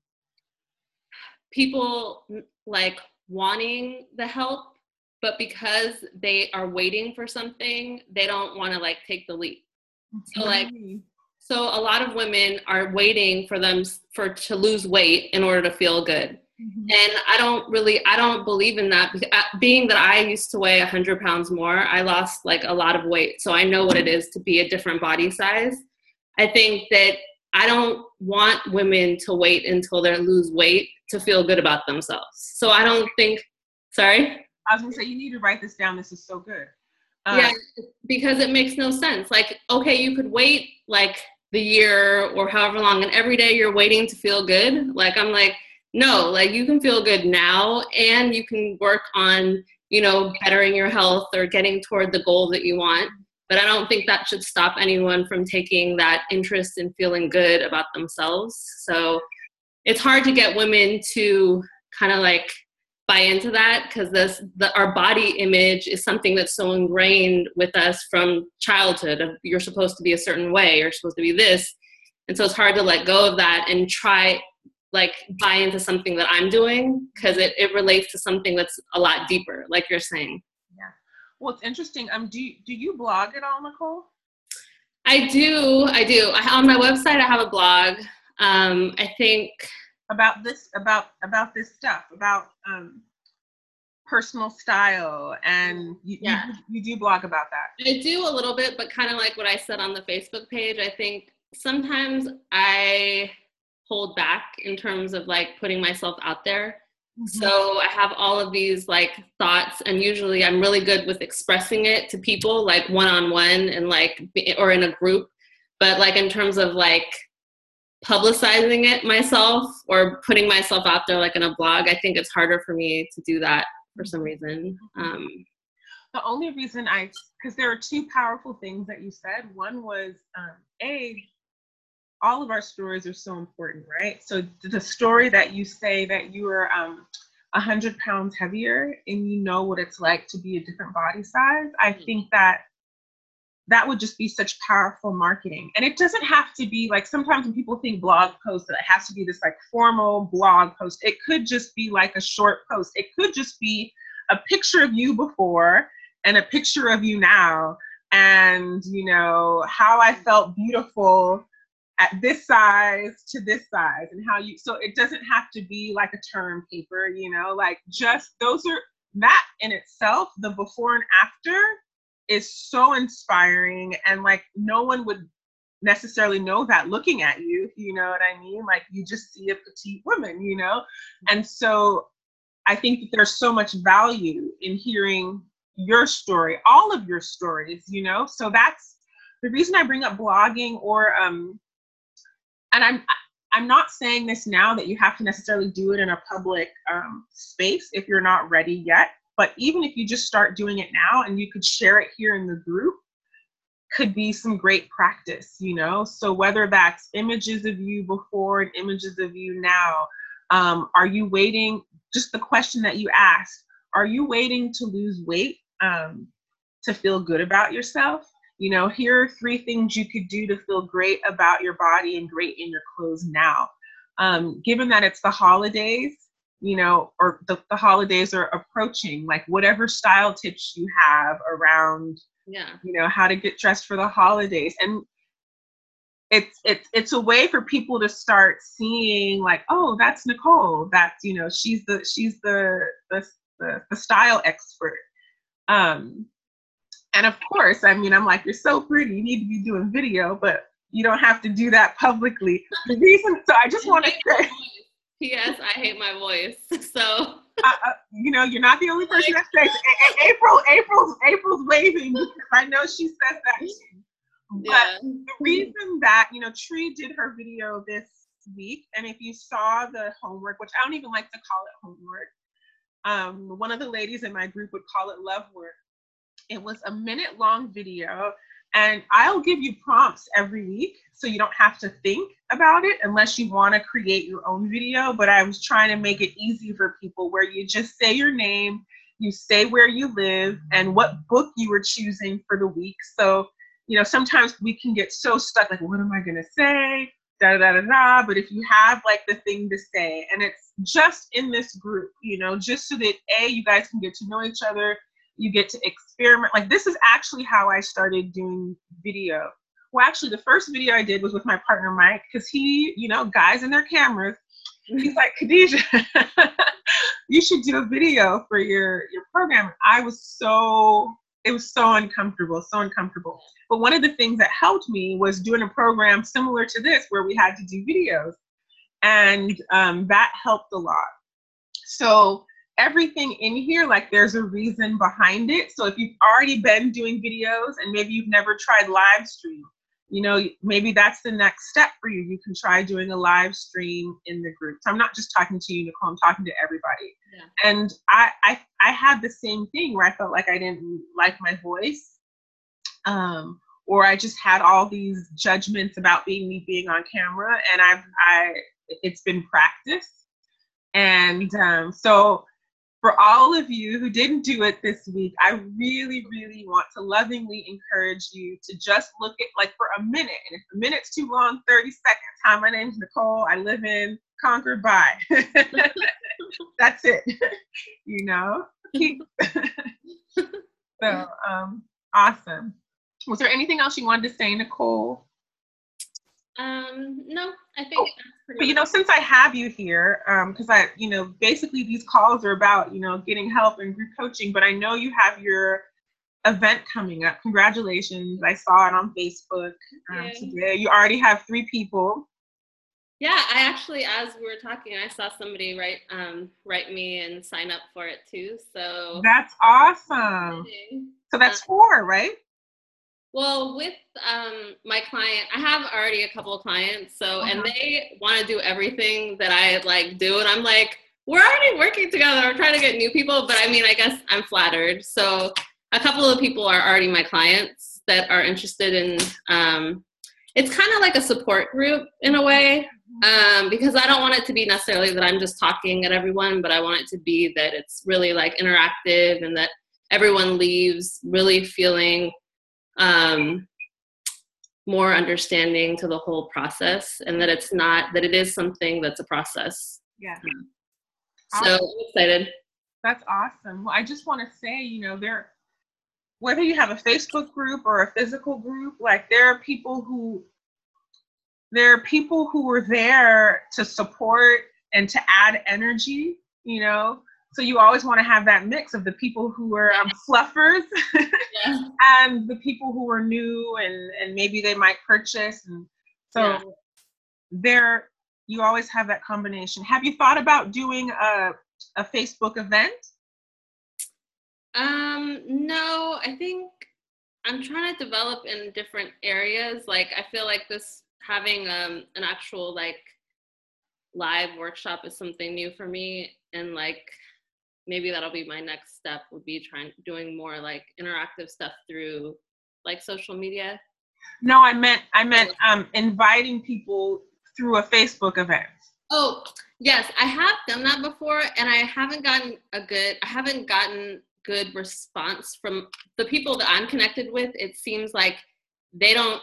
people like wanting the help, but because they are waiting for something, they don't want to like take the leap. So a lot of women are waiting to lose weight in order to feel good. Mm-hmm. And I don't believe in that. Being that I used to weigh 100 pounds more, I lost like a lot of weight. So I know what it is to be a different body size. I think that I don't want women to wait until they lose weight to feel good about themselves. So I don't think, sorry? I was gonna say, you need to write this down. This is so good. Yeah, because it makes no sense. Like, okay, you could wait like the year or however long, and every day you're waiting to feel good. Like, I'm like, no, like you can feel good now and you can work on, bettering your health or getting toward the goal that you want. But I don't think that should stop anyone from taking that interest in feeling good about themselves. So it's hard to get women to kind of like buy into that because our body image is something that's so ingrained with us from childhood. You're supposed to be a certain way, you're supposed to be this. And so it's hard to let go of that and try like buy into something that I'm doing because it relates to something that's a lot deeper, like you're saying. Yeah. Well, it's interesting. Do you blog at all, Nicole? I do. On my website, I have a blog. I think about this stuff, about personal style, and you do blog about that. I do a little bit, but kind of like what I said on the Facebook page, I think sometimes I hold back in terms of like putting myself out there. Mm-hmm. So I have all of these like thoughts, and usually I'm really good with expressing it to people like one-on-one and like, or in a group. But like in terms of like publicizing it myself or putting myself out there like in a blog, I think it's harder for me to do that for some reason. The only reason because there are two powerful things that you said. One was, all of our stories are so important, right? So the story that you say that you are 100 pounds heavier and you know what it's like to be a different body size, I think that would just be such powerful marketing. And it doesn't have to be like, sometimes when people think blog post, that it has to be this like formal blog post. It could just be like a short post. It could just be a picture of you before and a picture of you now. And, how I felt beautiful at this size to this size, and so it doesn't have to be like a term paper, like just that in itself, the before and after is so inspiring, and like no one would necessarily know that looking at you, you know what I mean? Like you just see a petite woman, you know? And so I think that there's so much value in hearing your story, all of your stories, you know? So that's the reason I bring up blogging, or and I'm not saying this now that you have to necessarily do it in a public space if you're not ready yet, but even if you just start doing it now and you could share it here in the group, could be some great practice, you know? So whether that's images of you before and images of you now, are you waiting, just the question that you asked, are you waiting to lose weight to feel good about yourself? You know, here are 3 things you could do to feel great about your body and great in your clothes now. Given that it's the holidays, you know, or the holidays are approaching, like whatever style tips you have around, you know, how to get dressed for the holidays. And it's a way for people to start seeing like, oh, that's Nicole. That's, you know, she's the style expert. And of course, I mean, I'm like, you're so pretty, you need to be doing video, but you don't have to do that publicly. The reason, so I just want to say, P.S. I hate my voice. So you know, you're not the only person that says April's waving because I know she says that too. But the reason that, you know, Tree did her video this week, and if you saw the homework, which I don't even like to call it homework, one of the ladies in my group would call it love work. It was a minute-long video, and I'll give you prompts every week so you don't have to think about it unless you want to create your own video. But I was trying to make it easy for people where you just say your name, you say where you live, and what book you were choosing for the week. So, you know, sometimes we can get so stuck, like, what am I going to say? Da, da, da, da. But if you have like the thing to say, and it's just in this group, you know, just so that you guys can get to know each other, you get to experiment. Like this is actually how I started doing video. Well, actually the first video I did was with my partner, Mike, because he, you know, guys and their cameras, he's like, Khadijah, you should do a video for your program. It was so uncomfortable, so uncomfortable. But one of the things that helped me was doing a program similar to this where we had to do videos. And that helped a lot. So everything in here, like there's a reason behind it. So if you've already been doing videos and maybe you've never tried live stream, you know, maybe that's the next step for you. You can try doing a live stream in the group. So I'm not just talking to you, Nicole, I'm talking to everybody. Yeah. And I had the same thing where I felt like I didn't like my voice. Or I just had all these judgments about me being on camera, and it's been practice. And so for all of you who didn't do it this week, I really, really want to lovingly encourage you to just look at like for a minute. And if a minute's too long, 30 seconds. Hi, my name's Nicole. I live in Concord. Bye. That's it. You know? So, awesome. Was there anything else you wanted to say, Nicole? No, I think that's pretty but you know, since I have you here, because you know, basically these calls are about, you know, getting help and group coaching, but I know you have your event coming up. Congratulations. I saw it on Facebook today. You already have 3 people. Yeah, I actually, as we were talking, I saw somebody write me and sign up for it too. So that's awesome. So that's 4, right? Well, with my client, I have already a couple of clients, so and they want to do everything that I like do, and I'm like, we're already working together. I'm trying to get new people, but I mean, I guess I'm flattered. So a couple of people are already my clients that are interested in. It's kind of like a support group in a way, because I don't want it to be necessarily that I'm just talking at everyone, but I want it to be that it's really like interactive and that everyone leaves really feeling more understanding to the whole process, and that it's not, that it is something that's a process. Yeah. So I'm excited. That's awesome. Well, I just want to say, you know, whether you have a Facebook group or a physical group, like there are people who were there to support and to add energy, you know, So you always want to have that mix of the people who are fluffers Yeah. and the people who are new and maybe they might purchase. And so you always have that combination. Have you thought about doing a Facebook event? No, I think I'm trying to develop in different areas. Like, I feel like having an actual like live workshop is something new for me, and like maybe that'll be my next step, would be doing more like interactive stuff through like social media. No, I meant inviting people through a Facebook event. Oh, yes, I have done that before, and I haven't gotten good response from the people that I'm connected with. It seems like they don't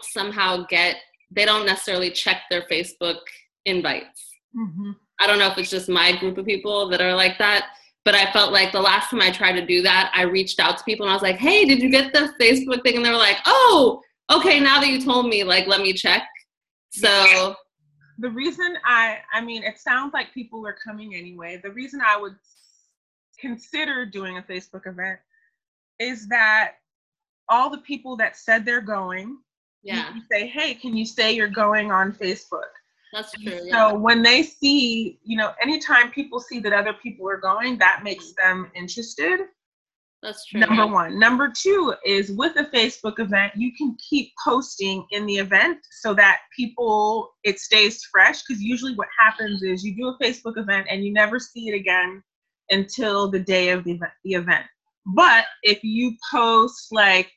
necessarily check their Facebook invites. Mm-hmm. I don't know if it's just my group of people that are like that, but I felt like the last time I tried to do that, I reached out to people and I was like, hey, did you get the Facebook thing? And they were like, oh, okay, now that you told me, like, let me check. So the reason I mean, it sounds like people are coming anyway. The reason I would consider doing a Facebook event is that all the people that said they're going, you say, hey, can you say you're going on Facebook? That's true. So when they see, anytime people see that other people are going, that makes them interested. That's true. Number one. Number two is, with a Facebook event, you can keep posting in the event so that it stays fresh. Because usually what happens is you do a Facebook event and you never see it again until the day of the event. But if you post like,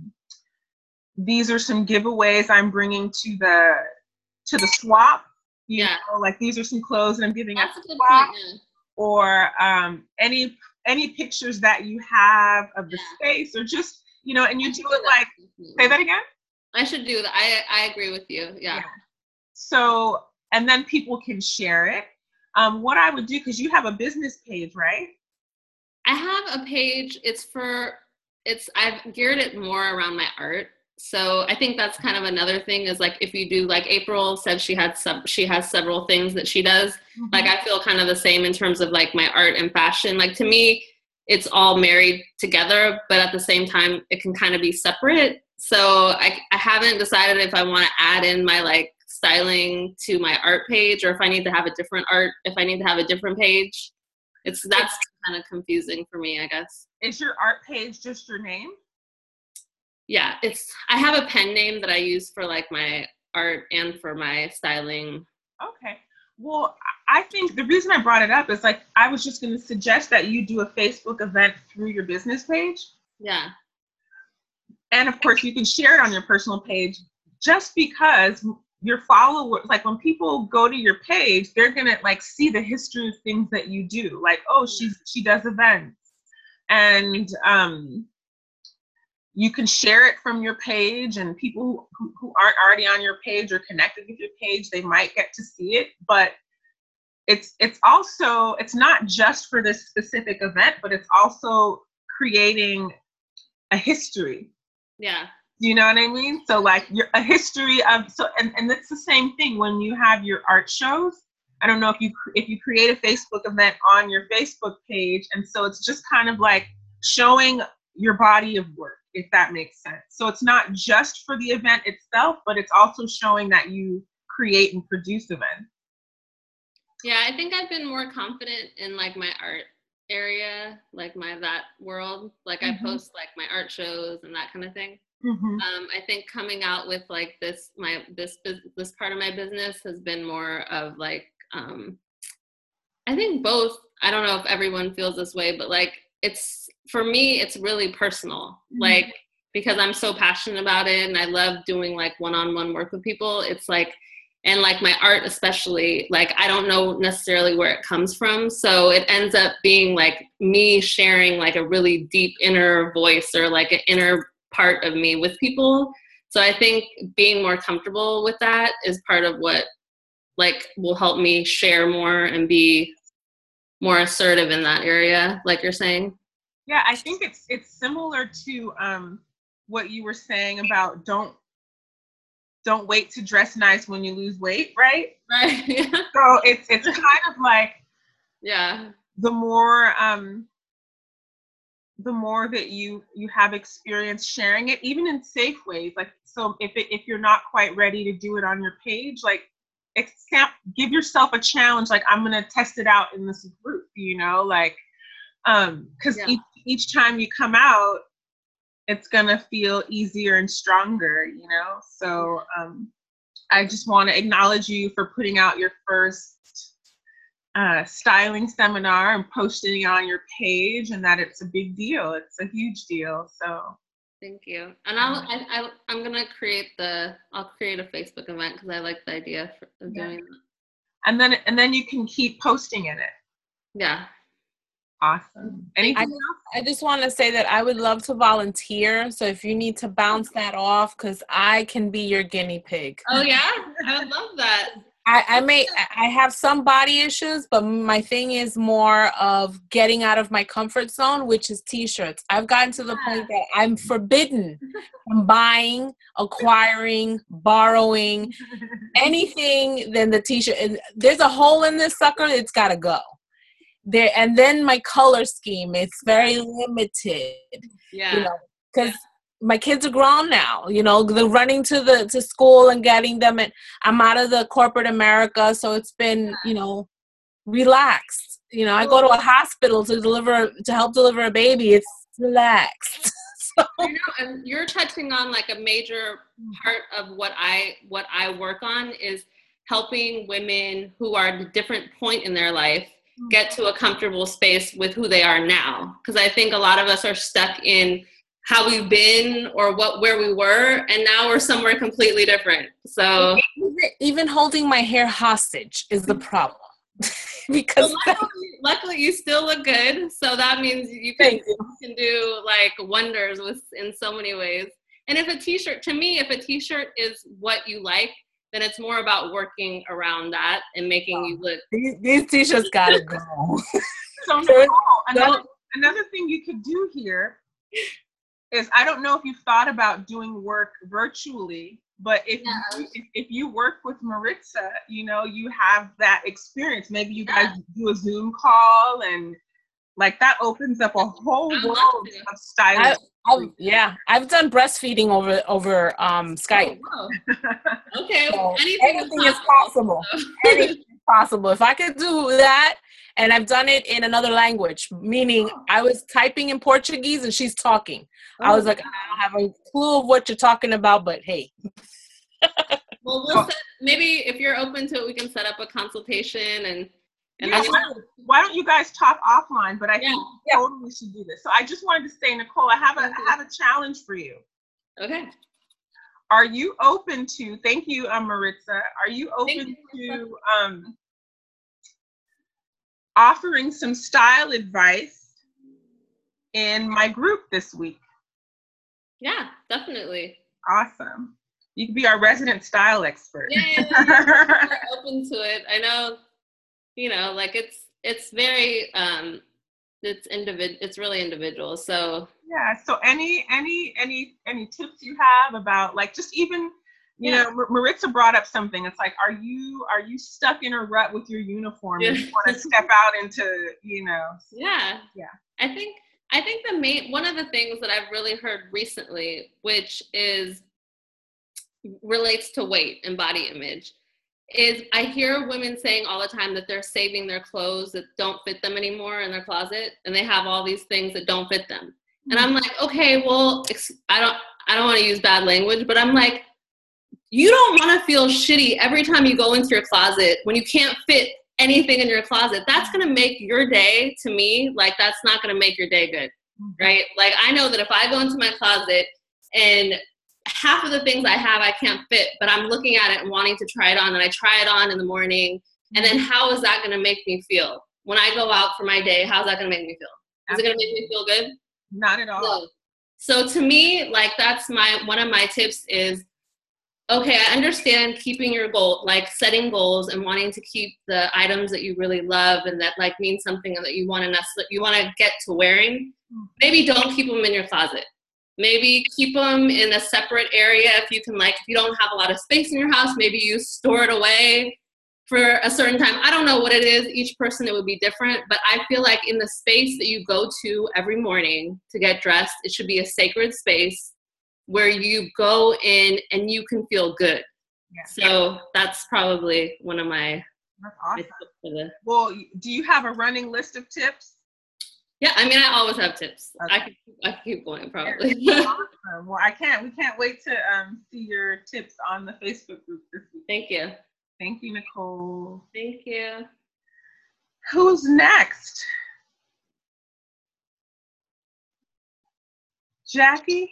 these are some giveaways I'm bringing to the swap, like these are some clothes and I'm giving at the swap, or any pictures that you have of the space, or just and you do it like, say that again. I should do that. I agree with you. Yeah. So, and then people can share it. What I would do, because you have a business page, right? I have a page. I've geared it more around my art. So I think that's kind of another thing, is like, if you do, like April said, she has several things that she does. Mm-hmm. Like, I feel kind of the same in terms of like my art and fashion. Like, to me, it's all married together, but at the same time, it can kind of be separate. So I haven't decided if I want to add in my like styling to my art page, or if I need to have a different page. That's kind of confusing for me, I guess. Is your art page just your name? Yeah, I have a pen name that I use for like my art and for my styling. Okay. Well, I think the reason I brought it up is, like, I was just going to suggest that you do a Facebook event through your business page. Yeah. And of course, you can share it on your personal page, just because your followers, like, when people go to your page, they're going to like see the history of things that you do. Like, oh, she does events. And you can share it from your page, and people who aren't already on your page or connected with your page, they might get to see it. But it's not just for this specific event, but it's also creating a history. Yeah. You know what I mean? So like, a history of, and it's the same thing when you have your art shows. I don't know if you create a Facebook event on your Facebook page, and so it's just kind of like showing your body of work, if that makes sense. So it's not just for the event itself, but it's also showing that you create and produce events. Yeah, I think I've been more confident in like my art area, like that world. Like, mm-hmm. I post like my art shows and that kind of thing. Mm-hmm. I think coming out with like this part of my business has been more of like, I think both. I don't know if everyone feels this way, but like, for me, it's really personal, like, because I'm so passionate about it and I love doing like one-on-one work with people. It's like, and like my art especially, like, I don't know necessarily where it comes from. So it ends up being like me sharing like a really deep inner voice, or like an inner part of me with people. So I think being more comfortable with that is part of what like will help me share more and be more assertive in that area, like you're saying. Yeah, I think it's similar to what you were saying about don't wait to dress nice when you lose weight, right? Right. So it's kind of like, yeah, the more that you have experience sharing it, even in safe ways. Like, so if you're not quite ready to do it on your page, like give yourself a challenge. Like, I'm gonna test it out in this group, you know, like, because each time you come out, it's gonna feel easier and stronger, you know. So I just want to acknowledge you for putting out your first styling seminar and posting it on your page, and that it's a big deal. It's a huge deal. So thank you. And I'm gonna I'll create a Facebook event because I like the idea of doing that. And then you can keep posting in it. Yeah. Awesome. Anything else? I just want to say that I would love to volunteer. So if you need to bounce that off, because I can be your guinea pig. Oh yeah, I would love that. I have some body issues, but my thing is more of getting out of my comfort zone, which is t-shirts. I've gotten to the point that I'm forbidden from buying, acquiring, borrowing anything than the t-shirt. And there's a hole in this sucker, it's gotta go. There, and then my color scheme, it's very limited. Yeah. You know, because my kids are grown now, you know, they're running to school and getting them, and I'm out of the corporate America, so it's been, you know, relaxed. You know, I go to a hospital to help deliver a baby. It's relaxed. So. I know, and you're touching on like a major part of what I work on is helping women who are at a different point in their life get to a comfortable space with who they are now. Because I think a lot of us are stuck in how we've been or where we were, and now we're somewhere completely different. So even holding my hair hostage is the problem. Because luckily you still look good, so that means you can do like wonders in so many ways. And if a t-shirt is what you like, then it's more about working around that and making you look. These t-shirts gotta go. So another thing you could do here is, I don't know if you've thought about doing work virtually, but if you work with Maritza, you know, you have that experience. Maybe you guys do a Zoom call, and like that opens up a whole world of styling. I've done breastfeeding over Skype. Oh, wow. Okay, so anything is possible. Anything is possible. If I could do that, and I've done it in another language, meaning I was typing in Portuguese and she's talking. I was like, I don't have a clue of what you're talking about, but hey. Well, maybe if you're open to it, we can set up a consultation and why don't you guys talk offline? But I think we totally should do this. So I just wanted to say, Nicole, I have a challenge for you. Okay. Are you open to? Thank you, Maritza. Are you open to offering some style advice in my group this week? Yeah, definitely. Awesome. You can be our resident style expert. Yeah. We're open to it. I know. You know, like it's very it's really individual. So yeah. So any tips you have about, like, just even, you know, Maritza brought up something. It's like, are you stuck in a rut with your uniform and you want to step out into, you know? Yeah. I think one of the things that I've really heard recently, which relates to weight and body image, is I hear women saying all the time that they're saving their clothes that don't fit them anymore in their closet, and they have all these things that don't fit them. And I'm like, okay, well, I don't want to use bad language, but I'm like, you don't want to feel shitty every time you go into your closet when you can't fit anything in your closet. That's going to make your day, to me, like, that's not going to make your day good, right? Like, I know that if I go into my closet and half of the things I have I can't fit, but I'm looking at it and wanting to try it on, and I try it on in the morning, and then how is that going to make me feel when I go out for my day? How's that going to make me feel? Is it going to make me feel good? Not at all. No. So to me, like, that's one of my tips is, okay, I understand keeping your goal, like setting goals and wanting to keep the items that you really love and that like mean something and that you want to get to wearing. Maybe don't keep them in your closet. Maybe keep them in a separate area if you can, like, if you don't have a lot of space in your house, maybe you store it away for a certain time. I don't know what it is. Each person, it would be different. But I feel like in the space that you go to every morning to get dressed, it should be a sacred space where you go in and you can feel good. Yeah. So that's probably one of my. That's awesome. Well, do you have a running list of tips? Yeah, I mean, I always have tips. Okay. I can keep going probably. Awesome. Well, we can't wait to see your tips on the Facebook group this week. Thank you. Thank you, Nicole. Thank you. Who's next? Jackie?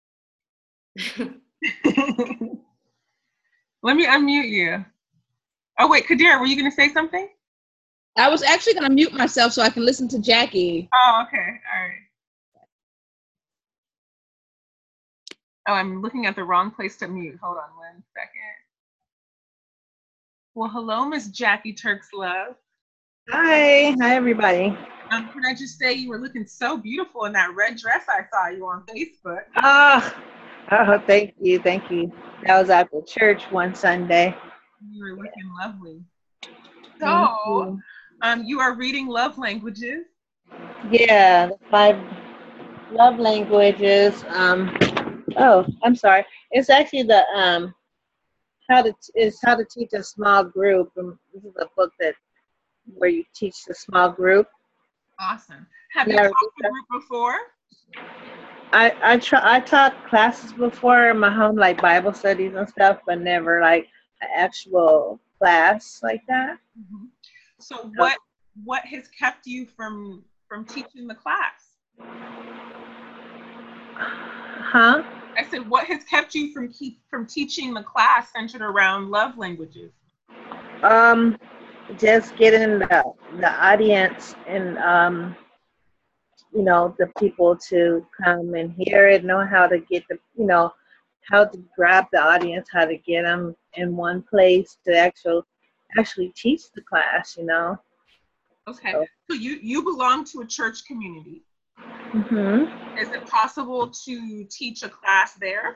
Let me unmute you. Oh, wait, Kadir, were you going to say something? I was actually going to mute myself so I can listen to Jackie. Oh, okay. All right. Oh, I'm looking at the wrong place to mute. Hold on 1 second. Well, hello, Miss Jackie Turks Love. Hi everybody. Can I just say you were looking so beautiful in that red dress I saw you on Facebook. Oh, thank you. That was at the church one Sunday. You were looking lovely. So, you are reading Love Languages. Yeah, the 5 love languages. Oh, I'm sorry. It's actually the how to teach a small group. This is a book where you teach the small group. Awesome. Have you taught the group before? I taught classes before in my home, like Bible studies and stuff, but never like an actual class like that. Mm-hmm. So what has kept you from teaching the class? Huh? I said, what has kept you from teaching the class centered around love languages? Just getting the audience and the people to come and hear it, know how to get how to grab the audience, how to get them in one place to actually teach the class, Okay, so you belong to a church community. Mm-hmm. Is it possible to teach a class there?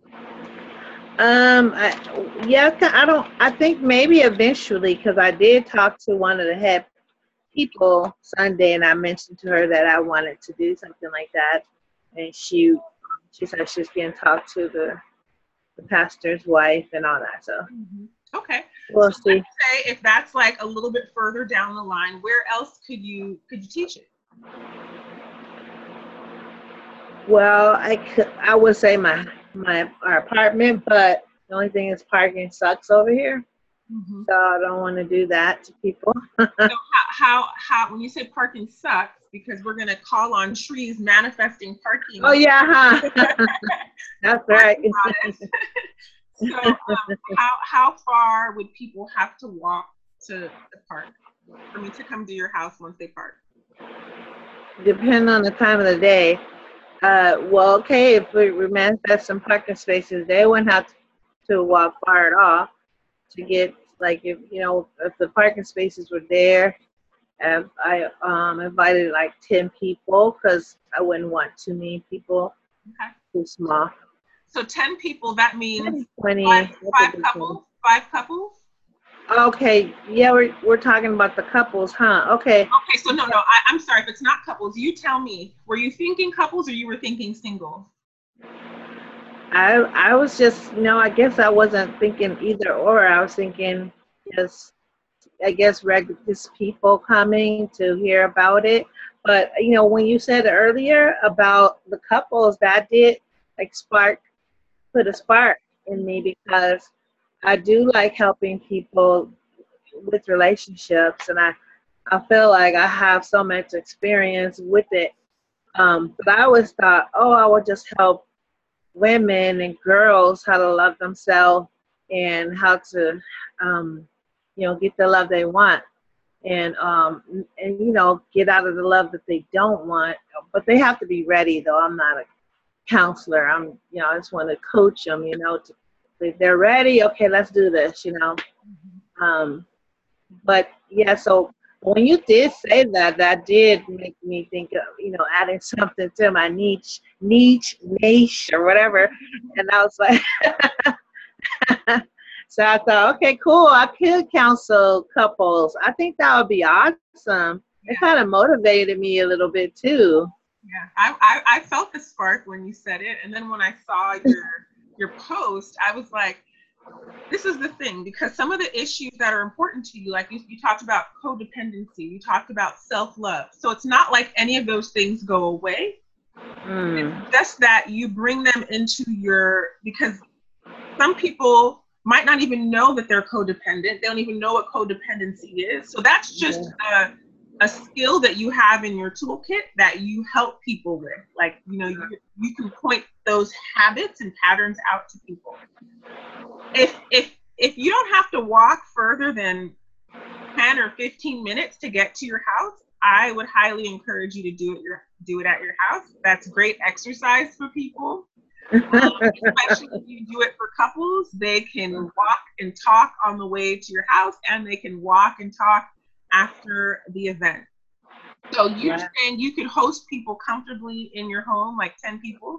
I think maybe eventually, because I did talk to one of the head people Sunday, and I mentioned to her that I wanted to do something like that, and she said she's getting talked to the pastor's wife and all that. So okay, we'll see. Let's say if that's like a little bit further down the line, where else could you teach it? Well, I would say our apartment, but the only thing is parking sucks over here. Mm-hmm. So I don't want to do that to people. So how when you say parking sucks, because we're going to call on trees manifesting parking. Oh yeah, huh? That's right. So how far would people have to walk to the park for me to come to your house once they park? Depending on the time of the day. Well, okay, if we manifest some parking spaces, they wouldn't have to walk far at all to get, like, if the parking spaces were there, and I invited like 10 people, because I wouldn't want too many people. Okay. Too small. So 10 people, that means 20. Five couples? 5 couples? Okay, yeah, we're talking about the couples, huh? Okay. Okay, so no, I'm sorry, if it's not couples, you tell me. Were you thinking couples or you were thinking singles? I was just, I guess I wasn't thinking either or. I was thinking just, I guess, just people coming to hear about it. But, when you said earlier about the couples, that did put a spark in me, because I do like helping people with relationships, and I feel like I have so much experience with it. But I always thought, I would just help women and girls how to love themselves and how to, get the love they want, and get out of the love that they don't want. But they have to be ready, though. I'm not a counselor. I just want to coach them, if they're ready, okay, let's do this, But yeah, so when you did say that did make me think of, adding something to my niche, or whatever. And I was like, So I thought, okay, cool. I could counsel couples. I think that would be awesome. It kind of motivated me a little bit too. Yeah, I felt the spark when you said it, and then when I saw your post, I was like, this is the thing, because some of the issues that are important to you, like you talked about codependency, you talked about self-love. So it's not like any of those things go away. It's just that you bring them into because some people might not even know that they're codependent. They don't even know what codependency is. So that's just a skill that you have in your toolkit that you help people with. Like, you can point those habits and patterns out to people. If you don't have to walk further than 10 or 15 minutes to get to your house, I would highly encourage you to do it at your house. That's great exercise for people. Especially if you do it for couples, they can walk and talk on the way to your house, and they can walk and talk after the event. So you're saying you could host people comfortably in your home, like 10 people?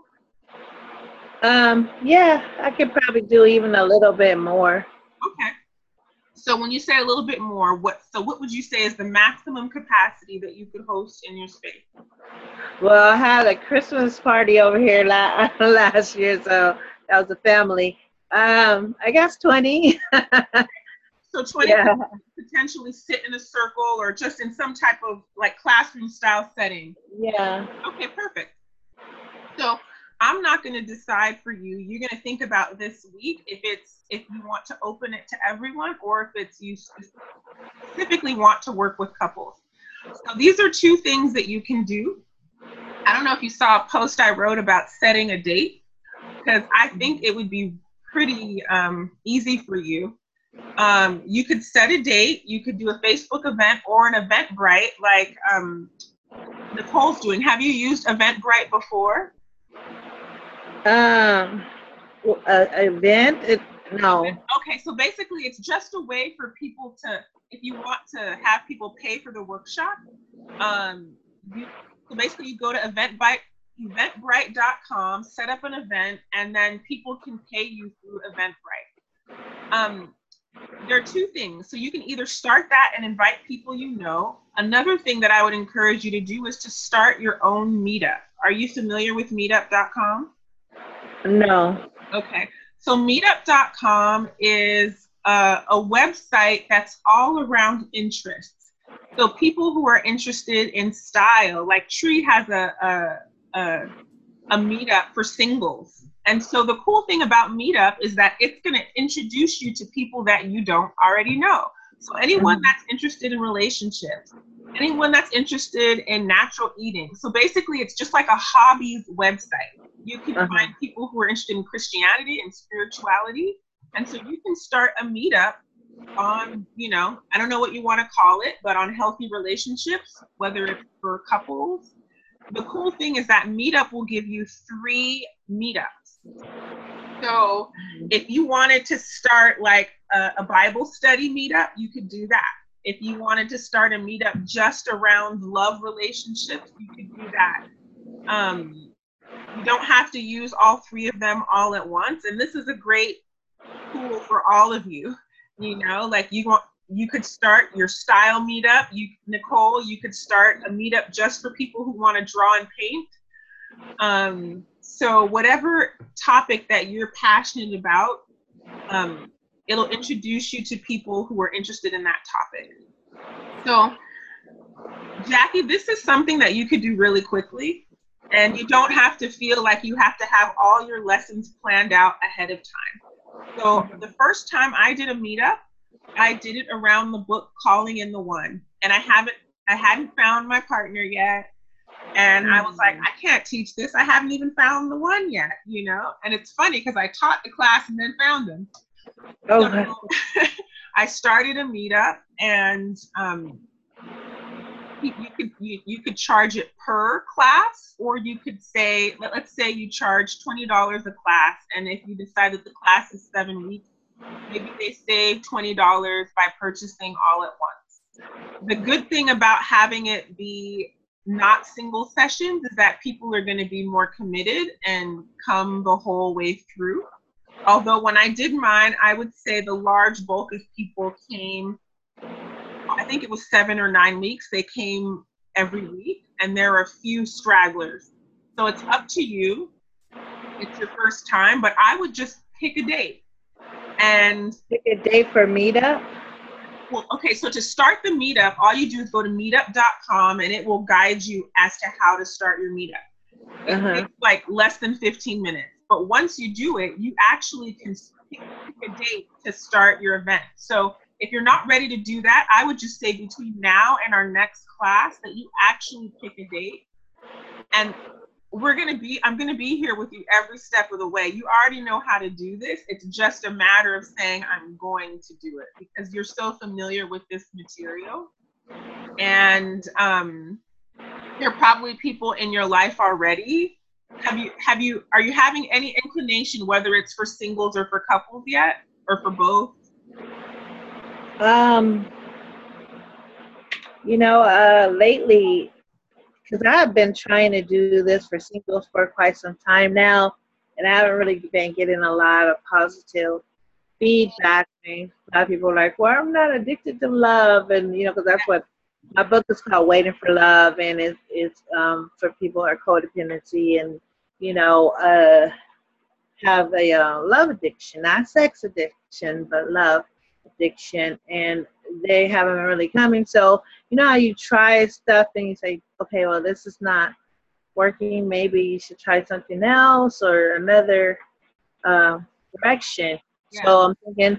Yeah, I could probably do even a little bit more. Okay. So when you say a little bit more, what would you say is the maximum capacity that you could host in your space? Well, I had a Christmas party over here last year, so that was a family. I guess 20. So 20 people potentially sit in a circle or just in some type of like classroom style setting. Yeah. Okay, perfect. So I'm not going to decide for you. You're going to think about this week if you want to open it to everyone, or if it's you specifically want to work with couples. So these are two things that you can do. I don't know if you saw a post I wrote about setting a date, because I think it would be pretty easy for you. You could set a date. You could do a Facebook event or an Eventbrite like Nicole's doing. Have you used Eventbrite before? Event? No. Okay, so basically it's just a way for people to, if you want to have people pay for the workshop, so basically you go to eventbrite.com, set up an event, and then people can pay you through Eventbrite. There are two things. So you can either start that and invite people you know. Another thing that I would encourage you to do is to start your own meetup. Are you familiar with meetup.com? No. Okay. So meetup.com is a website that's all around interests. So people who are interested in style, like Tree has a meetup for singles. And so the cool thing about Meetup is that it's going to introduce you to people that you don't already know. So anyone that's interested in relationships, anyone that's interested in natural eating. So basically it's just like a hobbies website. You can find people who are interested in Christianity and spirituality. And so you can start a meetup on, I don't know what you want to call it, but on healthy relationships, whether it's for couples. The cool thing is that Meetup will give you 3 meetups. So if you wanted to start like a Bible study meetup, you could do that. If you wanted to start a meetup just around love relationships, you could do that. You don't have to use all 3 of them all at once. And this is a great tool for all of you. Like you could start your style meetup. Nicole, you could start a meetup just for people who want to draw and paint. So whatever topic that you're passionate about, it'll introduce you to people who are interested in that topic. So Jackie, this is something that you could do really quickly, and you don't have to feel like you have to have all your lessons planned out ahead of time. So the first time I did a meetup, I did it around the book Calling in the One, and I hadn't found my partner yet. And I was like, I can't teach this. I haven't even found the one yet, And it's funny because I taught the class and then found them. So I started a meetup, and you could charge it per class, or you could say, let's say you charge $20 a class, and if you decide that the class is 7 weeks, maybe they save $20 by purchasing all at once. The good thing about having it be not single sessions is that people are going to be more committed and come the whole way through. Although when I did mine, I would say the large bulk of people came, I think it was 7 or 9 weeks. They came every week, and there are a few stragglers. So it's up to you. It's your first time, but I would just pick a date. And Pick a date for meetup. well, okay, so to start the meetup, all you do is go to meetup.com and it will guide you as to how to start your meetup. It takes like less than 15 minutes. But once you do it, you actually can pick a date to start your event. So if you're not ready to do that, I would just say between now and our next class that you actually pick a date. And I'm gonna be here with you every step of the way. You already know how to do this. It's just a matter of saying, I'm going to do it, because you're so familiar with this material. And there are probably people in your life already. Are you having any inclination whether it's for singles or for couples yet, or for both? Lately, because I've been trying to do this for singles for quite some time now, and I haven't really been getting a lot of positive feedback. A lot of people are like, well, I'm not addicted to love, and because that's what my book is called, Waiting for Love, and it's for people who are codependency and have a love addiction, not sex addiction, but love addiction, and they haven't been really coming. So how you try stuff and you say, okay, well, this is not working, maybe you should try something else or another direction. Yeah. So I'm thinking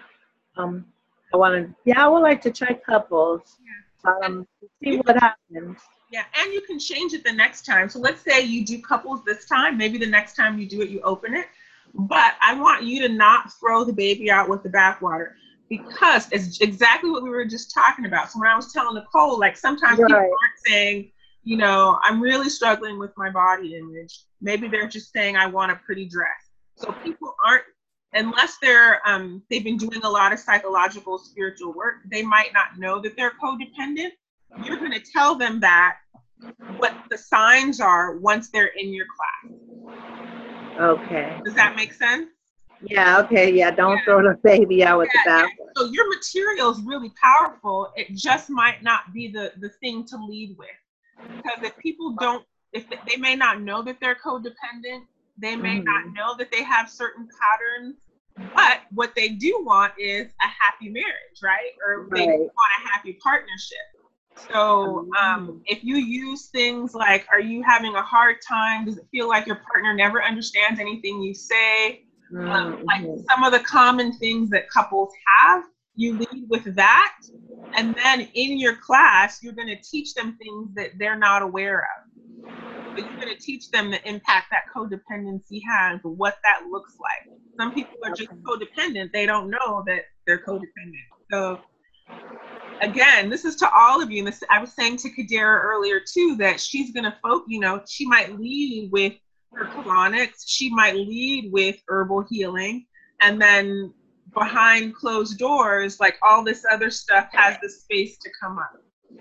I would like to try couples. To see what happens. Yeah, and you can change it the next time. So let's say you do couples this time, maybe the next time you do it, you open it. But I want you to not throw the baby out with the bathwater, because it's exactly what we were just talking about. So when I was telling Nicole, like sometimes people aren't saying, I'm really struggling with my body image. Maybe they're just saying, I want a pretty dress. So people aren't, unless they've been doing a lot of psychological, spiritual work, they might not know that they're codependent. You're going to tell them that, what the signs are once they're in your class. Okay. Does that make sense? Yeah, okay, yeah, don't throw the baby out with the bathwater. Yeah. So your material is really powerful. It just might not be the thing to lead with. Because if people they may not know that they're codependent, they may not know that they have certain patterns, but what they do want is a happy marriage, right? Or they want a happy partnership. So if you use things like, are you having a hard time? Does it feel like your partner never understands anything you say? Like some of the common things that couples have, you lead with that. And then in your class, you're going to teach them things that they're not aware of. But you're going to teach them the impact that codependency has, what that looks like. Some people are just codependent. They don't know that they're codependent. So again, this is to all of you. And I was saying to Kadira earlier too, that she's going to she might lead with her colonics. She might lead with herbal healing. And then behind closed doors, like all this other stuff has the space to come up.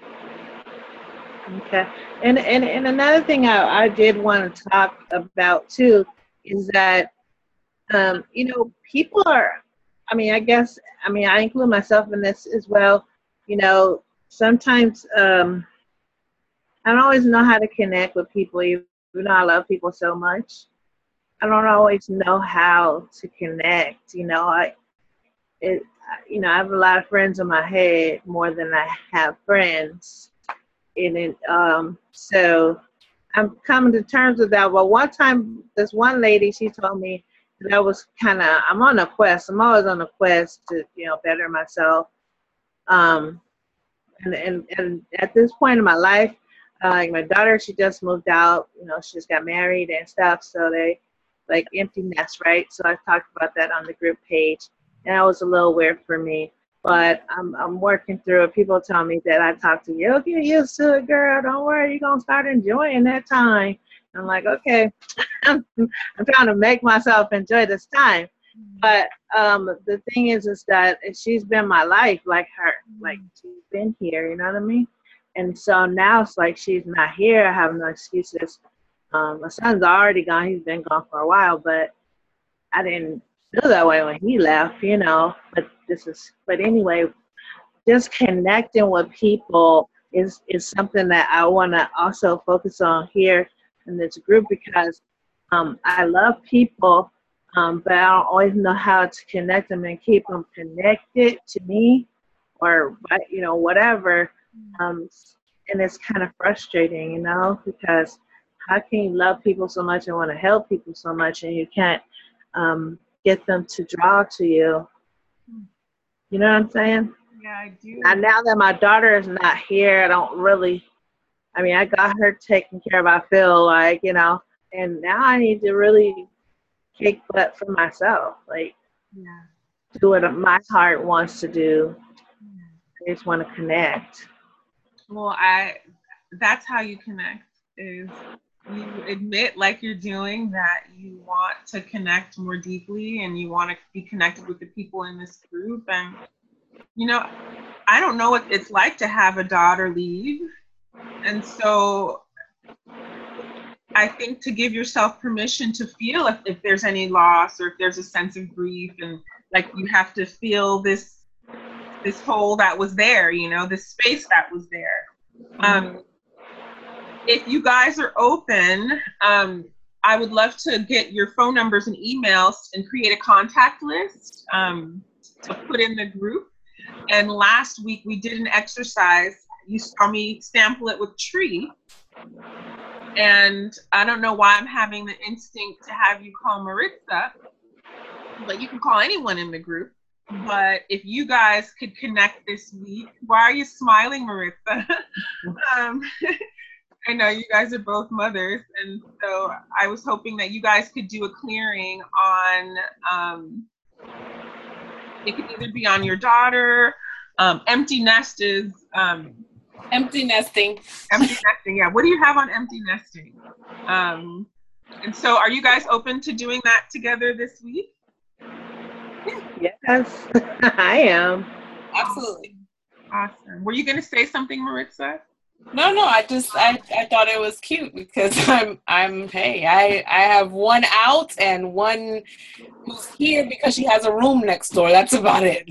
Okay. And another thing I did want to talk about too is that, people are, I include myself in this as well. Sometimes I don't always know how to connect with people, even though I love people so much. I don't always know how to connect. I have a lot of friends in my head more than I have friends. So I'm coming to terms with that. Well, one time, this one lady, she told me that I'm on a quest. I'm always on a quest to, better myself. And at this point in my life, like my daughter, she just moved out, she just got married and stuff. So they like empty nest, right? So I talked about that on the group page, and that was a little weird for me. But I'm working through it. People tell me that I talk to you. You'll get used to it, girl. Don't worry. You're going to start enjoying that time. I'm like, okay. I'm trying to make myself enjoy this time. But the thing is that she's been my life, like her. Like, she's been here, you know what I mean? And so now it's like she's not here. I have no excuses. My son's already gone. He's been gone for a while, but I didn't feel that way when he left, you know. But anyway, just connecting with people is something that I want to also focus on here in this group, because I love people, but I don't always know how to connect them and keep them connected to me, or you know, whatever. And it's kind of frustrating, you know, because how can you love people so much and want to help people so much, and you can't get them to draw to you? You know what I'm saying? Yeah, I do. And now that my daughter is not here, I don't really, I mean, I got her taken care of, I feel like, you know, and now I need to really kick butt for myself, like, do what my heart wants to do. I just want to connect. Well, that's how you connect, is you admit, like you're doing, that you want to connect more deeply and you want to be connected with the people in this group. And, you know, I don't know what it's like to have a daughter leave. And so I think to give yourself permission to feel if there's any loss, or if there's a sense of grief, and like you have to feel this hole that was there, you know, this space that was there. If you guys are open, I would love to get your phone numbers and emails and create a contact list to put in the group. And last week we did an exercise. You saw me sample it with Tree. And I don't know why I'm having the instinct to have you call Maritza, but you can call anyone in the group. But if you guys could connect this week, why are you smiling, Maritza? I know you guys are both mothers, and so I was hoping that you guys could do a clearing on, it could either be on your daughter, empty nest is, Empty nesting. Empty nesting, yeah. What do you have on empty nesting? And so are you guys open to doing that together this week? Yes, I am. Absolutely. Awesome. Were you going to say something, Maritza? No, I thought it was cute, because I have one out and one who's here because she has a room next door. That's about it.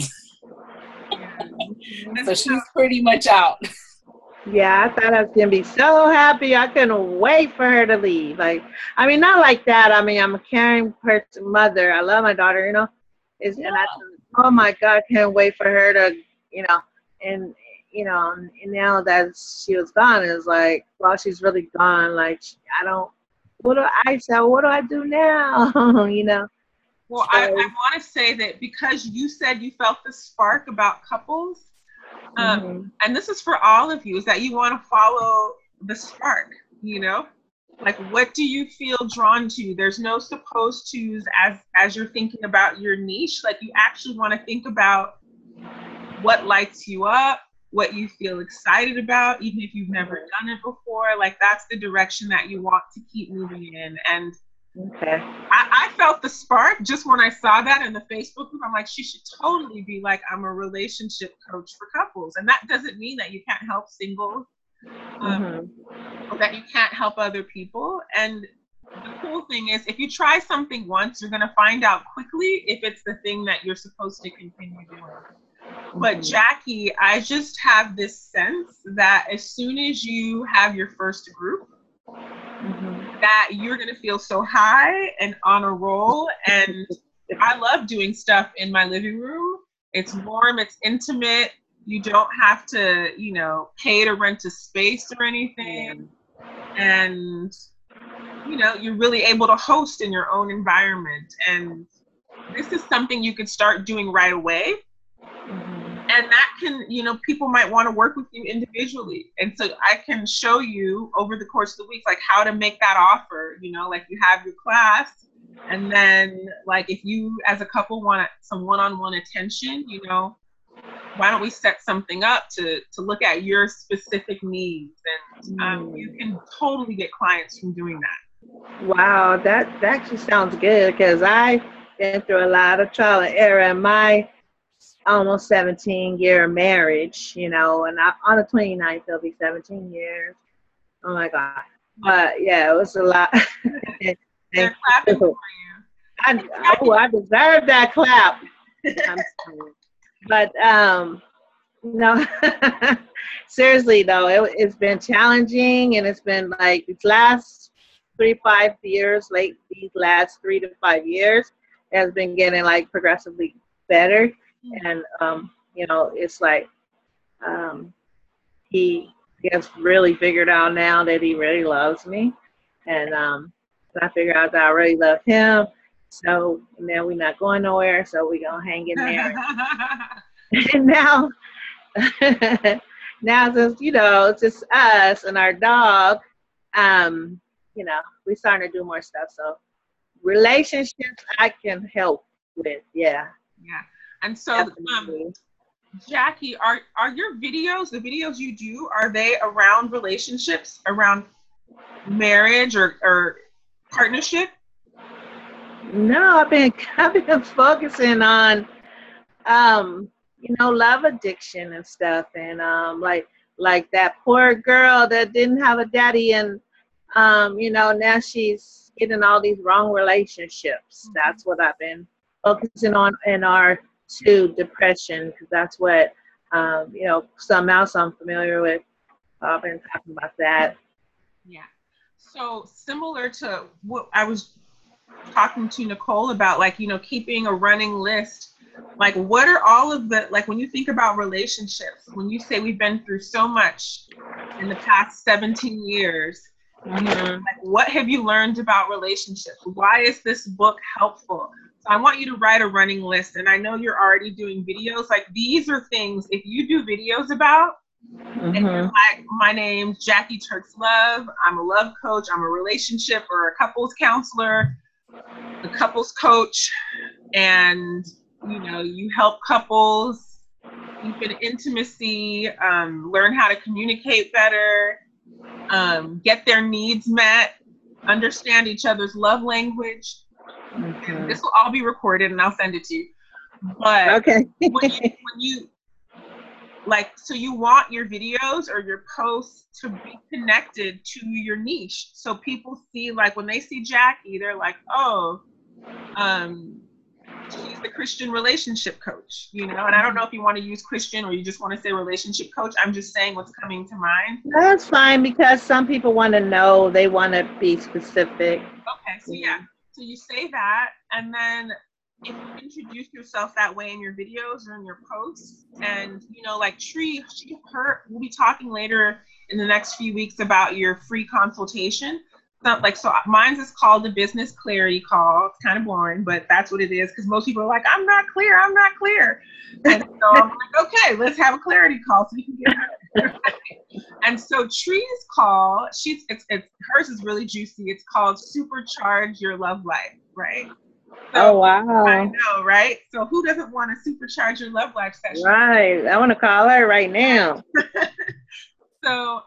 So she's pretty much out. Yeah, I thought I was going to be so happy. I couldn't wait for her to leave. Like, I mean, not like that. I mean, I'm a caring person, mother. I love my daughter, you know. And I thought, oh my God, can't wait for her to, you know, and now that she was gone, it's like, well, she's really gone. Like, what do I do now? You know? Well, so, I want to say that because you said you felt the spark about couples, and this is for all of you, is that you want to follow the spark, you know? Like, what do you feel drawn to? There's no supposed to's as you're thinking about your niche. Like, you actually want to think about what lights you up, what you feel excited about, even if you've never done it before. Like, that's the direction that you want to keep moving in. And okay. I felt the spark just when I saw that in the Facebook group. I'm like, she should totally be like, I'm a relationship coach for couples. And that doesn't mean that you can't help singles, or that you can't help other people. And the cool thing is, if you try something once, you're going to find out quickly if it's the thing that you're supposed to continue doing. But Jackie, I just have this sense that as soon as you have your first group, that you're going to feel so high and on a roll. And I love doing stuff in my living room. It's warm, it's intimate. You don't have to, you know, pay to rent a space or anything. And, you know, you're really able to host in your own environment. And this is something you could start doing right away. And that can, you know, people might want to work with you individually. And so I can show you over the course of the week, like, how to make that offer, you know, like you have your class. And then, like, if you as a couple want some one-on-one attention, you know, why don't we set something up to look at your specific needs? And you can totally get clients from doing that. Wow, that actually sounds good, because I've been through a lot of trial and error in my almost 17-year marriage, you know, and on the 29th, it'll be 17 years. Oh my God. But yeah, it was a lot. They're clapping for you. I deserve that clap. I'm sorry. But no, seriously though, it's been challenging, and it's been like these last 3 to 5 years, like these last 3 to 5 years, it has been getting like progressively better. And it's like he has really figured out now that he really loves me, and I figured out that I really love him. So now we're not going nowhere, so we're gonna hang in there. And now since it's just us and our dog, we're starting to do more stuff. So relationships I can help with, yeah. And so Jackie, are your videos, the videos you do, are they around relationships, around marriage or partnership? No, I've been focusing on love addiction and stuff, and like that poor girl that didn't have a daddy, and now she's getting all these wrong relationships. That's what I've been focusing on in our depression, because that's what something else I'm familiar with. I've been talking about that. Yeah. So similar to what I was talking to Nicole about, like, keeping a running list. Like, what are all of the, like, when you think about relationships, when you say we've been through so much in the past 17 years, like, what have you learned about relationships? Why is this book helpful? So I want you to write a running list. And I know you're already doing videos. Like, these are things, if you do videos about, and you're like, my name's Jackie Turks Love, I'm a love coach, I'm a relationship or a couples counselor, a couples coach, and you help couples deepen intimacy, learn how to communicate better, get their needs met, understand each other's love language. And this will all be recorded, and I'll send it to you. But okay. when you so you want your videos or your posts to be connected to your niche, so people see, like, when they see Jackie, they're like, oh, she's the Christian relationship coach, and I don't know if you want to use Christian or you just want to say relationship coach. I'm just saying what's coming to mind. That's fine, because some people want to know, they want to be specific. Okay, so yeah, so you say that, and then if you introduce yourself that way in your videos or in your posts, and like Tree, we'll be talking later in the next few weeks about your free consultation. So mine's is called the business clarity call. It's kind of boring, but that's what it is, because most people are like, I'm not clear. And so I'm like, okay, let's have a clarity call so you can get her. And so Tree's call, hers is really juicy. It's called Supercharge Your Love Life, right? So, oh, wow. I know, right? So who doesn't want to supercharge your love life session? Right. I want to call her right now. So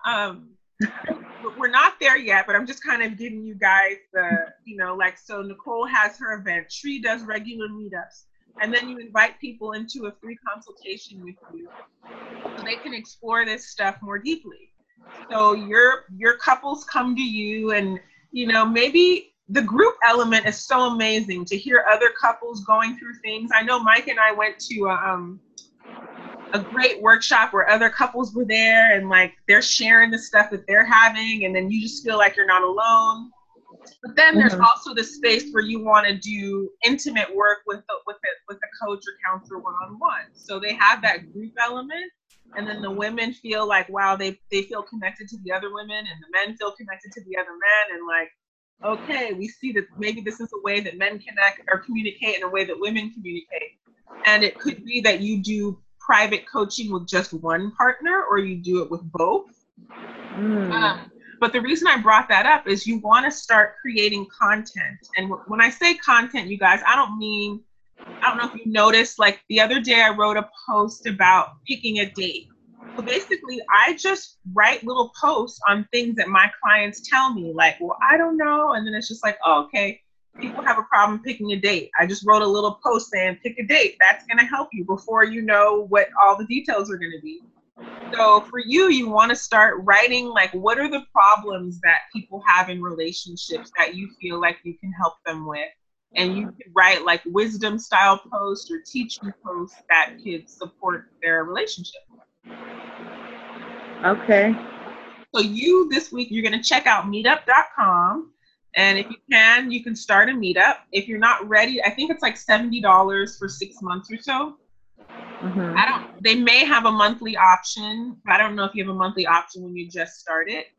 we're not there yet, but I'm just kind of giving you guys the, so Nicole has her event. Tree does regular meetups. And then you invite people into a free consultation with you so they can explore this stuff more deeply. So your couples come to you, and, maybe the group element is so amazing to hear other couples going through things. I know Mike and I went to a great workshop where other couples were there, and like they're sharing the stuff that they're having, and then you just feel like you're not alone. But then there's also the space where you want to do intimate work with the coach or counselor one-on-one. So they have that group element, and then the women feel like, wow, they feel connected to the other women, and the men feel connected to the other men, and like, okay, we see that maybe this is a way that men connect or communicate in a way that women communicate. And it could be that you do private coaching with just one partner, or you do it with both. But the reason I brought that up is you want to start creating content. And when I say content, you guys, I don't know if you noticed, like the other day I wrote a post about picking a date. So basically, I just write little posts on things that my clients tell me, like, well, I don't know. And then it's just like, oh, okay, people have a problem picking a date. I just wrote a little post saying, pick a date. That's going to help you before you know what all the details are going to be. So for you, you want to start writing, like, what are the problems that people have in relationships that you feel like you can help them with? and you could write like wisdom style posts or teaching posts that could support their relationship. Okay. So this week, you're going to check out meetup.com. And if you can start a meetup. If you're not ready, I think it's like $70 for 6 months or so. Mm-hmm. They may have a monthly option, but I don't know if you have a monthly option when you just start it.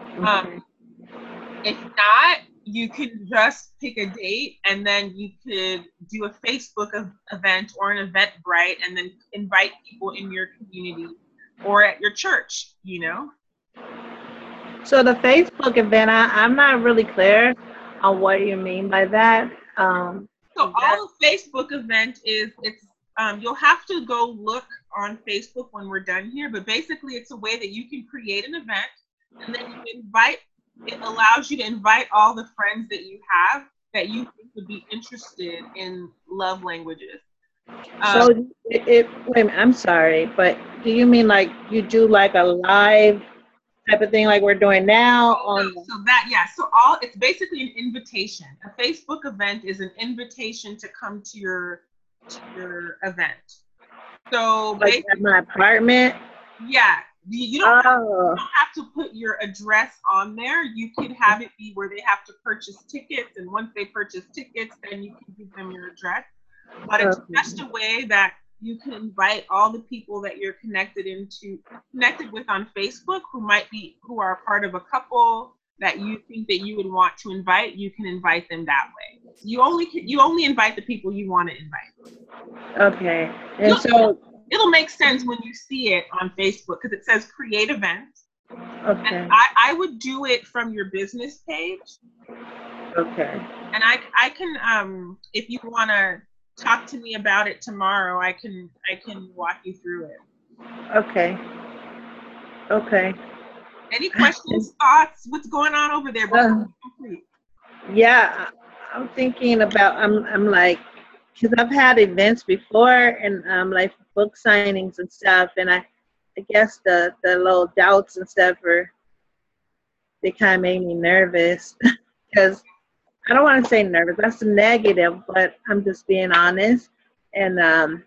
If not, you can just pick a date, and then you could do a Facebook event or an Eventbrite, and then invite people in your community or at your church, you know? So the Facebook event, I'm not really clear on what you mean by that. So all the Facebook event is, you'll have to go look on Facebook when we're done here, but basically it's a way that you can create an event, and then it allows you to invite all the friends that you have that you think would be interested in love languages. So wait a minute, I'm sorry, but do you mean like you do like a live type of thing like we're doing now? So it's basically an invitation. A Facebook event is an invitation to come to your event. So like at my apartment? Yeah. You don't have to put your address on there. You can have it be where they have to purchase tickets, and once they purchase tickets, then you can give them your address. But it's just a way that you can invite all the people that you're connected with on Facebook who are part of a couple that you think that you would want to invite. You can invite them that way. You only invite the people you want to invite. Okay. And it'll make sense when you see it on Facebook, because it says create events. Okay. And I would do it from your business page. Okay. And I can if you want to talk to me about it tomorrow, I can walk you through it. Okay. Any questions, thoughts? What's going on over there? Yeah, I'm thinking about, I'm like, because I've had events before, and like book signings and stuff, and I guess the little doubts and stuff they kind of made me nervous, because I don't want to say nervous, that's a negative, but I'm just being honest. And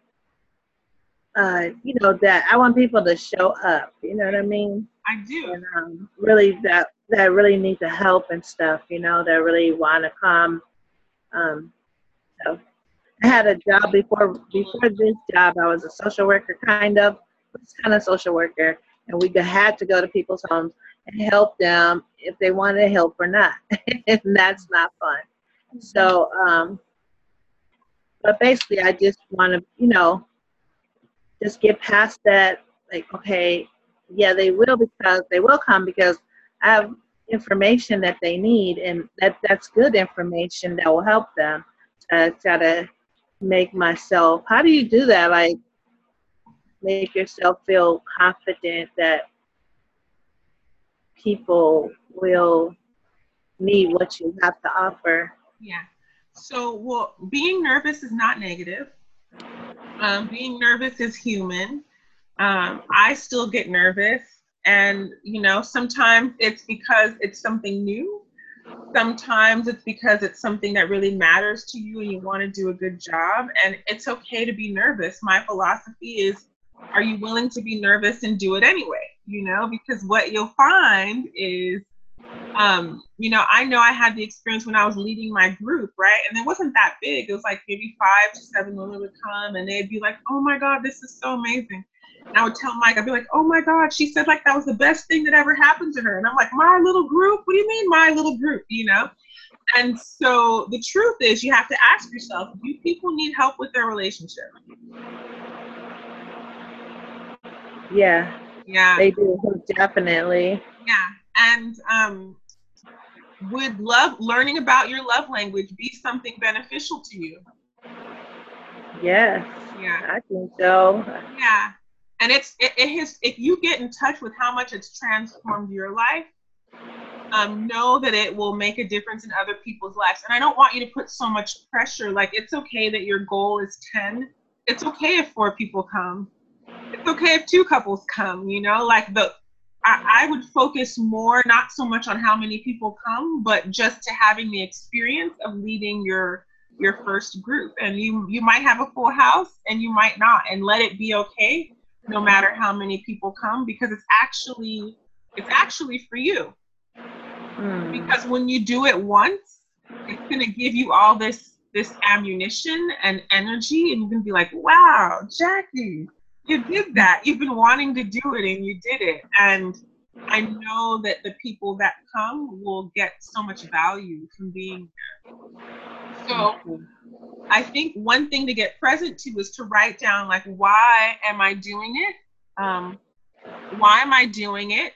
that I want people to show up, you know what I mean? I do. And really that really need the help and stuff, that really want to come. So I had a job before this job. I was a social worker, kind of social worker, and we had to go to people's homes and help them if they wanted help or not. And that's not fun. So, but basically I just want to, just get past that. Like, okay, yeah, they will come because I have information that they need, and that's good information that will help them to try to make myself. How do you do that? Like, make yourself feel confident that people will need what you have to offer. Yeah. So, being nervous is not negative. Being nervous is human. I still get nervous, and sometimes it's because it's something new. Sometimes it's because it's something that really matters to you and you want to do a good job, and it's okay to be nervous. My philosophy is, are you willing to be nervous and do it anyway? Because what you'll find is, I know I had the experience when I was leading my group, right? And it wasn't that big. It was like maybe 5 to 7 women would come, and they'd be like, oh my God, this is so amazing. And I would tell Mike, I'd be like, oh my God, she said like that was the best thing that ever happened to her. And I'm like, my little group? What do you mean my little group? And so the truth is, you have to ask yourself, do people need help with their relationship? Yeah. Yeah. They do, definitely. Yeah. And would learning about your love language be something beneficial to you? Yes. Yeah. I think so. Yeah. And if you get in touch with how much it's transformed your life, know that it will make a difference in other people's lives. And I don't want you to put so much pressure. Like, it's okay that your goal is 10. It's okay if 4 people come. It's okay if 2 couples come, I would focus more, not so much on how many people come, but just to having the experience of leading your your first group, and you might have a full house and you might not, and let it be okay no matter how many people come, because it's actually for you. Because when you do it once, it's going to give you all this ammunition and energy, and you're going to be like, wow, Jackie, you did that. You've been wanting to do it and you did it. And I know that the people that come will get so much value from being there. So I think one thing to get present to is to write down, like, why am I doing it? Why am I doing it?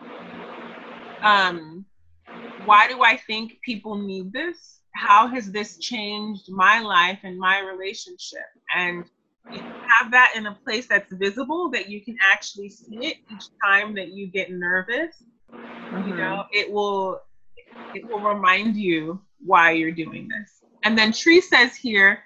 Why do I think people need this? How has this changed my life and my relationship? And you have that in a place that's visible, that you can actually see it each time that you get nervous. You know, it will remind you why you're doing this. And then Tree says here,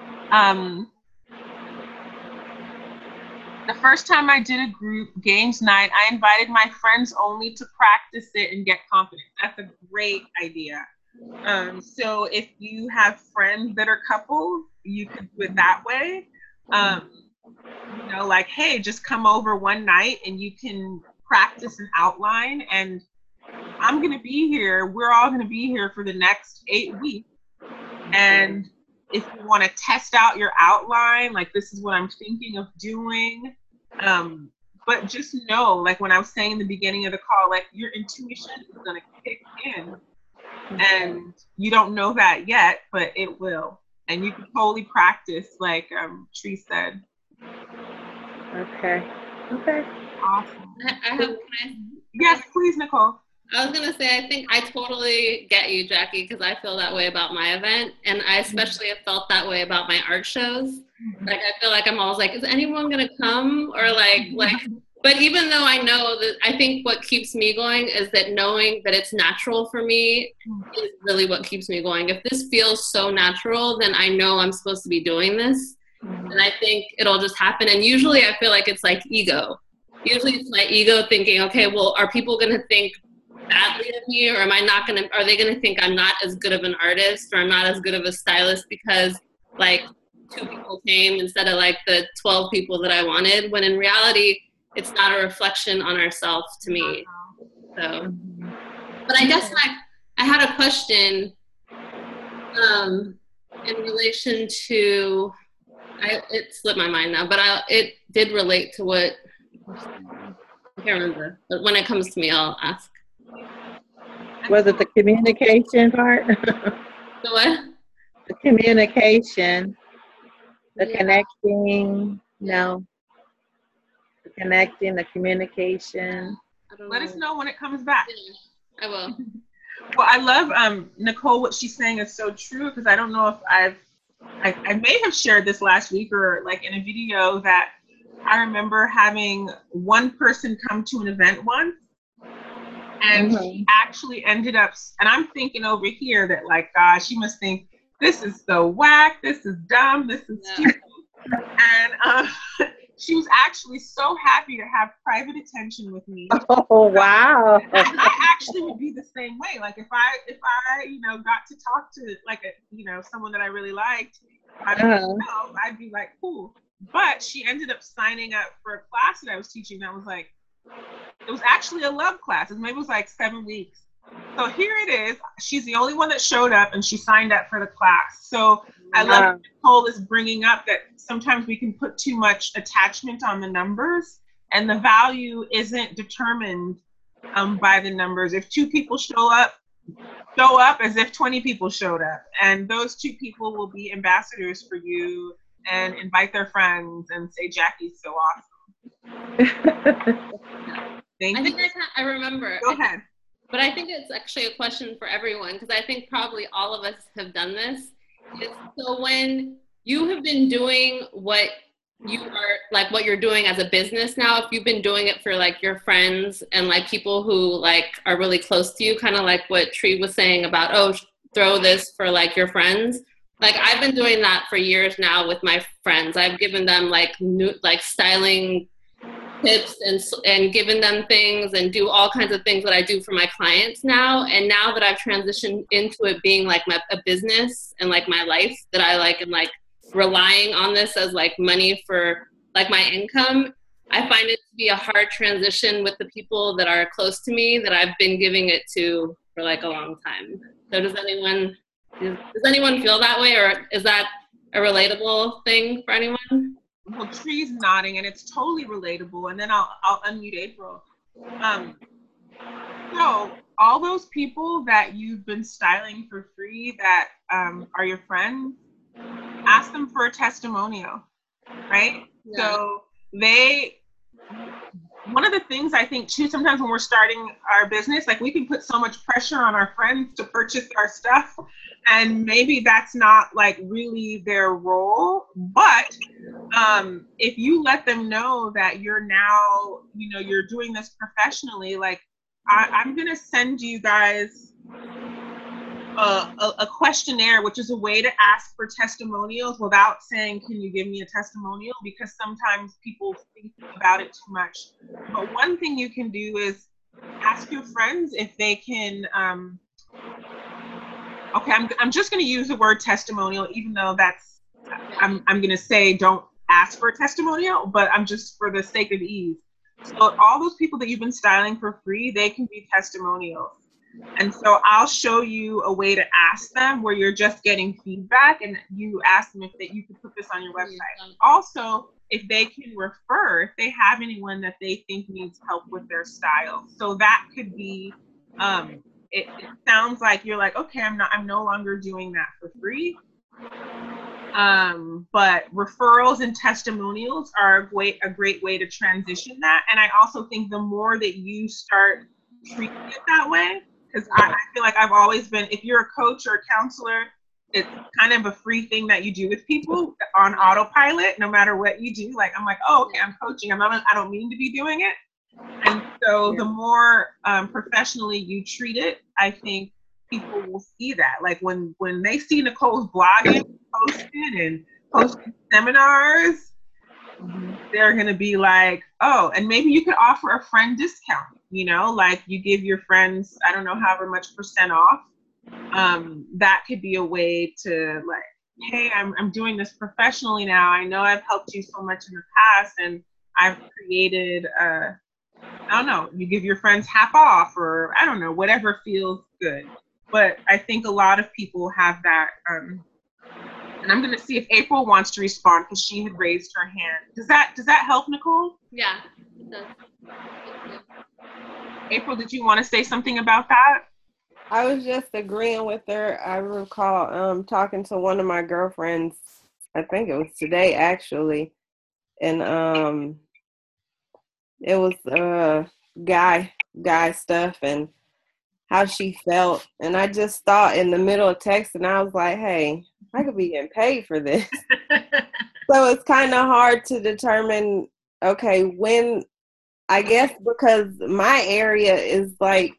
the first time I did a group games night, I invited my friends only to practice it and get confident. That's a great idea. So if you have friends that are couples, you could do it that way. You know, like, hey, just come over one night and you can practice an outline, and I'm going to be here. We're all going to be here for the next 8 weeks. And if you want to test out your outline, like, this is what I'm thinking of doing. But just know, like when I was saying in the beginning of the call, like, your intuition is going to kick in. And you don't know that yet, but it will. And you can totally practice, like Tree said. Okay. Awesome. Can I? Yes, please, Nicole. I was gonna say, I think I totally get you, Jackie, because I feel that way about my event, and I especially have felt that way about my art shows. Like, I feel like I'm always like, is anyone gonna come? Or like, but even though I know that, I think what keeps me going is that knowing that it's natural for me is really what keeps me going. If this feels so natural, then I know I'm supposed to be doing this. And I think it'll just happen. And usually I feel like it's like ego. Usually it's my ego thinking, okay, well, are people going to think badly of me, or are they going to think I'm not as good of an artist, or I'm not as good of a stylist because like 2 people came instead of like the 12 people that I wanted, when in reality, it's not a reflection on ourselves to me. So, but I guess I had a question in relation to, it slipped my mind now, but it did relate to what, I can't remember, but when it comes to me, I'll ask. Was it the communication part? The what? The communication, the connecting, no. The connecting, the communication. Let us know when it comes back. I will. Well, I love Nicole, what she's saying is so true, because I don't know if I may have shared this last week or like in a video, that I remember having one person come to an event once, and she actually ended up, and I'm thinking over here that like, gosh, you must think this is so whack, this is dumb, this is stupid. And she was actually so happy to have private attention with me. Oh, wow. I actually would be the same way. Like if I got to talk to like someone that I really liked, I'd be like, cool. But she ended up signing up for a class that I was teaching. That was like, it was actually a love class. Maybe it was like 7 weeks. So here it is. She's the only one that showed up, and she signed up for the class. So I love what Nicole is bringing up, that sometimes we can put too much attachment on the numbers, and the value isn't determined by the numbers. If 2 people show up as if 20 people showed up, and those 2 people will be ambassadors for you and invite their friends and say, Jackie's so awesome. I remember. Go ahead. But I think it's actually a question for everyone, because I think probably all of us have done this. So when you have been doing what you're doing as a business now, if you've been doing it for like your friends and like people who like are really close to you, kind of like what Tree was saying about, oh, throw this for like your friends. Like I've been doing that for years now with my friends. I've given them like new, like styling tips and giving them things and do all kinds of things that I do for my clients now. And now that I've transitioned into it being like a business and like my life, that I like am like relying on this as like money for like my income, I find it to be a hard transition with the people that are close to me that I've been giving it to for like a long time. So does anyone feel that way, or is that a relatable thing for anyone? Well, Tree's nodding, and it's totally relatable. And then I'll unmute April. So all those people that you've been styling for free that are your friends, ask them for a testimonial, right? Yeah. So one of the things I think too, sometimes when we're starting our business, like we can put so much pressure on our friends to purchase our stuff, and maybe that's not like really their role. But if you let them know that you're now, you're doing this professionally, like I'm gonna send you guys a questionnaire, which is a way to ask for testimonials without saying, can you give me a testimonial? Because sometimes people think about it too much. But one thing you can do is ask your friends if they can, okay, I'm just going to use the word testimonial, even though I'm going to say don't ask for a testimonial, but I'm just for the sake of ease. So all those people that you've been styling for free, they can be testimonials. And so I'll show you a way to ask them where you're just getting feedback, and you ask them if you could put this on your website. Also, if they can refer, if they have anyone that they think needs help with their style. So that could be, it sounds like you're like, okay, I'm no longer doing that for free. But referrals and testimonials are a great way to transition that. And I also think the more that you start treating it that way, because I feel like I've always been, if you're a coach or a counselor, it's kind of a free thing that you do with people on autopilot, no matter what you do. Like, I'm like, oh, okay, I'm coaching. I don't mean to be doing it. And so the more professionally you treat it, I think people will see that. Like when they see Nicole's blogging, posting seminars, they're going to be like, oh, and maybe you could offer a friend discount, like you give your friends, I don't know, however much % off. That could be a way to like, hey, I'm doing this professionally now. I know I've helped you so much in the past, and I've created, I don't know, you give your friends half off, or I don't know, whatever feels good. But I think a lot of people have that, and I'm going to see if April wants to respond because she had raised her hand. Does that help, Nicole? Yeah, it does. April, did you want to say something about that? I was just agreeing with her. I recall talking to one of my girlfriends, I think it was today actually, and it was guy stuff and how she felt, and I just thought in the middle of texting, I was like, hey, I could be getting paid for this. So it's kind of hard to determine, okay, when, I guess because my area is like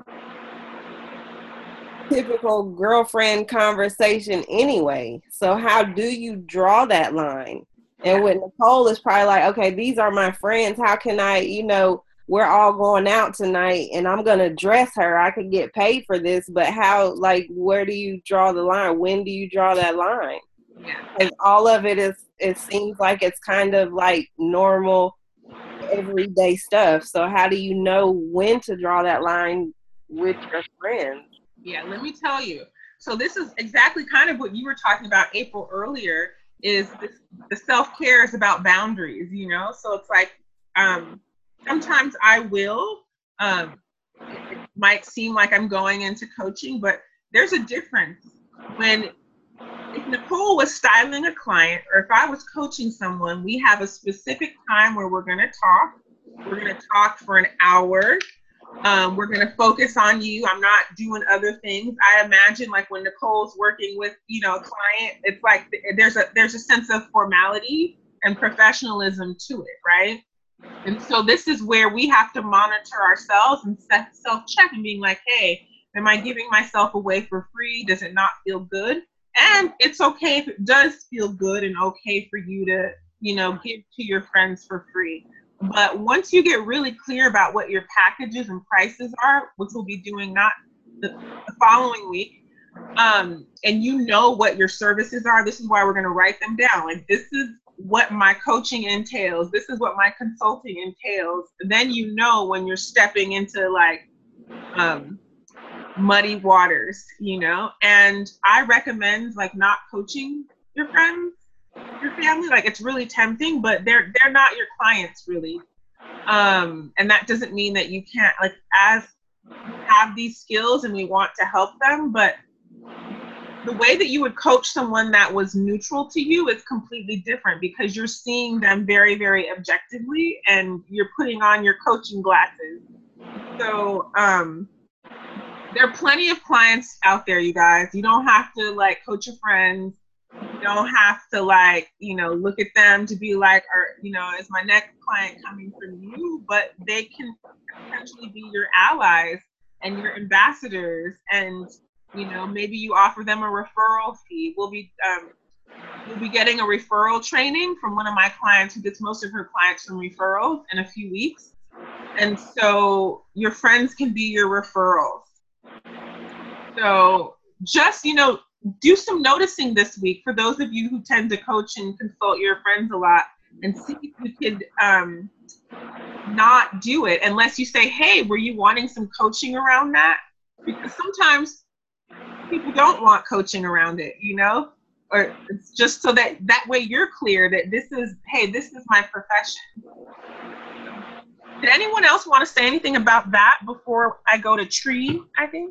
typical girlfriend conversation anyway. So how do you draw that line? And with Nicole, it's probably like, okay, these are my friends. How can I, we're all going out tonight and I'm going to dress her. I could get paid for this, but how, like, where do you draw the line? When do you draw that line? Because all of it seems like it's kind of like normal, everyday stuff. So how do you know when to draw that line with your friends? Yeah, let me tell you. So this is exactly kind of what you were talking about, April, earlier, is the self-care is about boundaries, So it's like, sometimes I will, it might seem like I'm going into coaching, but there's a difference. If Nicole was styling a client, or if I was coaching someone, we have a specific time where we're going to talk. We're going to talk for an hour. We're going to focus on you. I'm not doing other things. I imagine like when Nicole's working with, a client, it's like there's a sense of formality and professionalism to it, right? And so this is where we have to monitor ourselves and self-check and being like, hey, am I giving myself away for free? Does it not feel good? And it's okay if it does feel good and okay for you to, give to your friends for free. But once you get really clear about what your packages and prices are, which we'll be doing not the following week, and you know what your services are, this is why we're going to write them down. Like, this is what my coaching entails. This is what my consulting entails. Then you know when you're stepping into like muddy waters, you know. And I recommend like not coaching your friends, your family. Like, it's really tempting, but they're not your clients really. And that doesn't mean that you can't, like, as have these skills and we want to help them, but the way that you would coach someone that was neutral to you is completely different, because you're seeing them very, very objectively and you're putting on your coaching glasses. So there are plenty of clients out there, you guys. You don't have to like coach your friends. You don't have to like, you know, look at them to be like, or, you know, is my next client coming from you? But they can potentially be your allies and your ambassadors, and you know, maybe you offer them a referral fee. We'll be getting a referral training from one of my clients who gets most of her clients from referrals in a few weeks. And so your friends can be your referrals. So just, you know, do some noticing this week for those of you who tend to coach and consult your friends a lot, and see if you could not do it unless you say, hey, were you wanting some coaching around that? Because sometimes people don't want coaching around it, you know, or it's just so that way you're clear that this is, hey, this is my profession. Did anyone else want to say anything about that before I go to Tree, I think?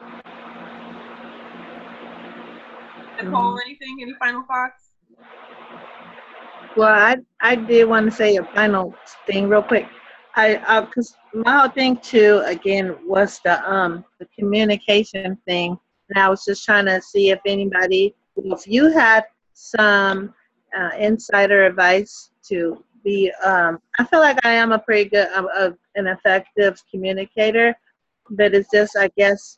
Nicole, anything? Any final thoughts? Well, I did want to say a final thing real quick. Because my whole thing too, again, was the communication thing. And I was just trying to see if anybody, if you had some insider advice to be, I feel like I am a pretty good, an effective communicator, but it's just, I guess,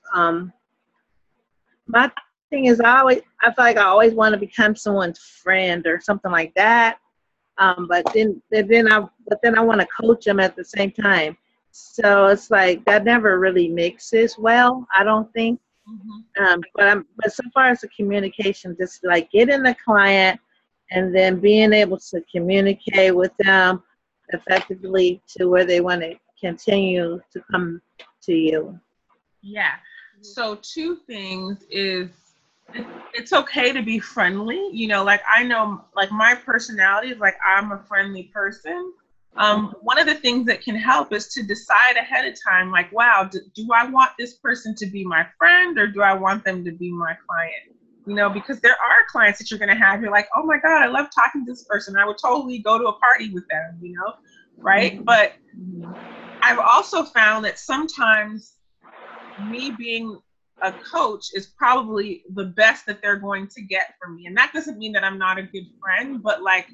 my thing is I feel like I always want to become someone's friend or something like that. But then I want to coach them at the same time. So it's like that never really mixes well, I don't think. But so far as the communication, just like getting the client and then being able to communicate with them effectively to where they want to continue to come to you. Yeah. So two things is, it's okay to be friendly. You know, like I know, like my personality is like, I'm a friendly person. One of the things that can help is to decide ahead of time, like, wow, do I want this person to be my friend or do I want them to be my client? You know, because there are clients that you're going to have, you're like, oh my God, I love talking to this person. I would totally go to a party with them, you know, right? But I've also found that sometimes me being a coach is probably the best that they're going to get from me. And that doesn't mean that I'm not a good friend, but like,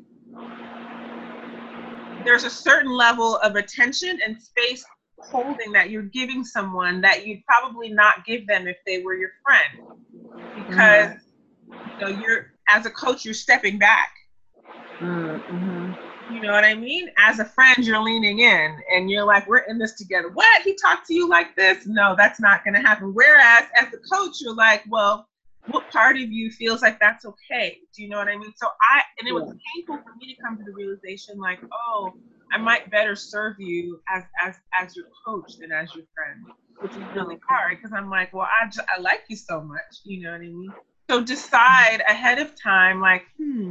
there's a certain level of attention and space holding that you're giving someone that you'd probably not give them if they were your friend. Because, you know, you're, as a coach, you're stepping back. You know what I mean? As a friend, you're leaning in and you're like, we're in this together. What? He talked to you like this? No, that's not going to happen. Whereas as a coach, you're like, well, what part of you feels like that's okay? Do you know what I mean? So it was painful for me to come to the realization like, oh, I might better serve you as your coach than as your friend, which is really hard because I'm like, well, I like you so much. You know what I mean? So decide ahead of time, like, do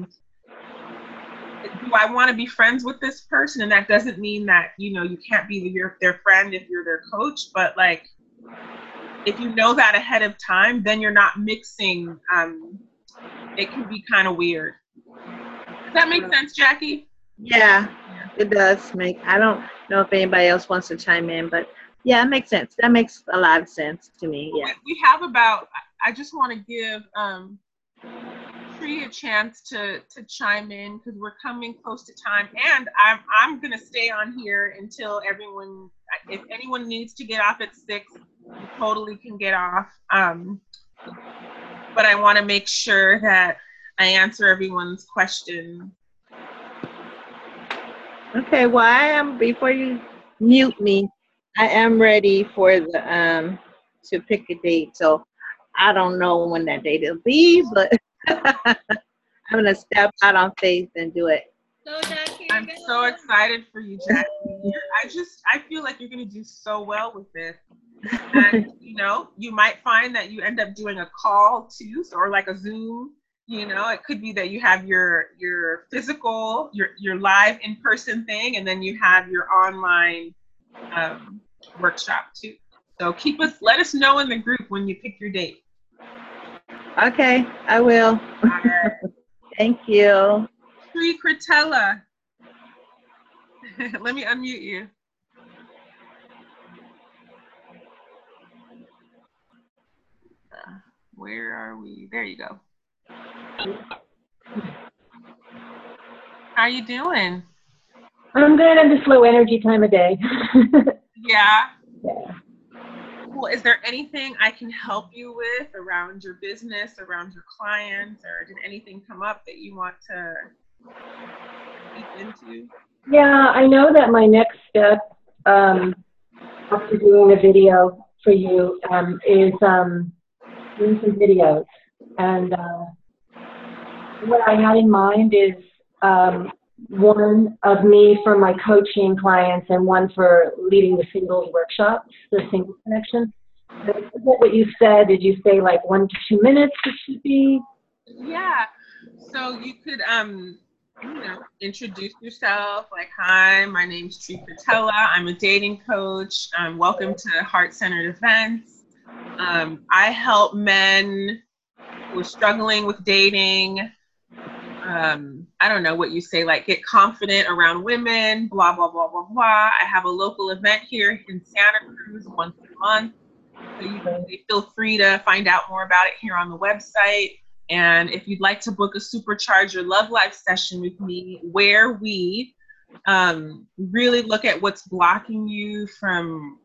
I want to be friends with this person? And that doesn't mean that, you know, you can't be their friend if you're their coach, but like, if you know that ahead of time, then you're not mixing. It can be kind of weird. Does that make sense, Jackie? Yeah, it does make. I don't know if anybody else wants to chime in, but yeah, it makes sense. That makes a lot of sense to me. Yeah. We have about. I just want to give Tree a chance to chime in because we're coming close to time, and I'm gonna stay on here until everyone. If anyone needs to get off at 6, you totally can get off. But I want to make sure that I answer everyone's question. Okay, well, I am, before you mute me, I am ready for the to pick a date. So I don't know when that date will be, but I'm gonna step out on faith and do it. So Jackie, I'm so excited for you, Jackie. I feel like you're gonna do so well with this. And you might find that you end up doing a call too, or like a Zoom. It could be that you have your physical, your live in-person thing, and then you have your online workshop too. So let us know in the group when you pick your date. Okay, I will. Thank you. Sri Kritella. Let me unmute you. Where are we? There you go. How you doing? I'm good. I'm just low energy time of day. Yeah. Yeah. Well, is there anything I can help you with around your business, around your clients, or did anything come up that you want to speak into? Yeah, I know that my next step after doing the video for you is doing some videos. And what I had in mind is one of me for my coaching clients and one for leading the singles workshops, the singles connection. I forget what you said. Did you say like 1 to 2 minutes it should be? Yeah. So you could introduce yourself, like, hi, my name's Sri Kritella. I'm a dating coach. Welcome to Heart-Centered Events. I help men who are struggling with dating. I don't know what you say, like get confident around women, blah, blah, blah, blah, blah. I have a local event here in Santa Cruz once a month. So you can feel free to find out more about it here on the website. And if you'd like to book a Supercharge Your Love Life session with me, where we really look at what's blocking you from,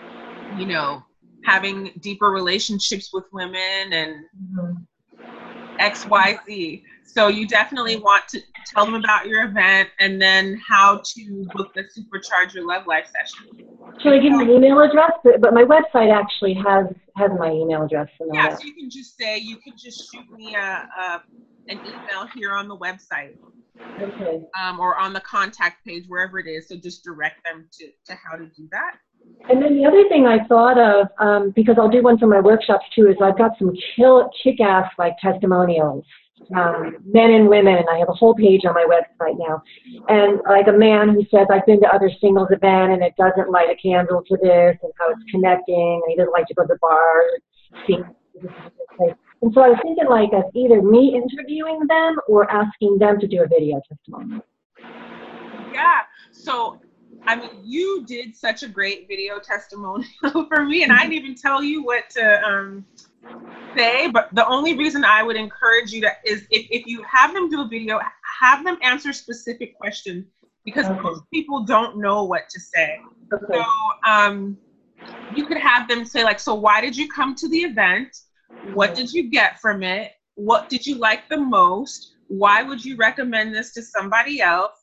having deeper relationships with women and X, Y, Z. So you definitely want to tell them about your event and then how to book the Supercharge Your Love Life session. Should I give my email address? But my website actually has my email address. And all that. So you can just shoot me an email here on the website. Okay. Or on the contact page, wherever it is. So just direct them to how to do that. And then the other thing I thought of, because I'll do one for my workshops too, is I've got some kick-ass like testimonials, men and women, and I have a whole page on my website now. And like a man who says, I've been to other singles events and it doesn't light a candle to this, and how it's connecting, and he doesn't like to go to the bar, and so I was thinking like of either me interviewing them or asking them to do a video testimonial. Yeah, so I mean, you did such a great video testimonial for me, and I didn't even tell you what to say, but the only reason I would encourage you to is if you have them do a video, have them answer specific questions, because most people don't know what to say. So you could have them say like, so why did you come to the event? What did you get from it? What did you like the most? Why would you recommend this to somebody else?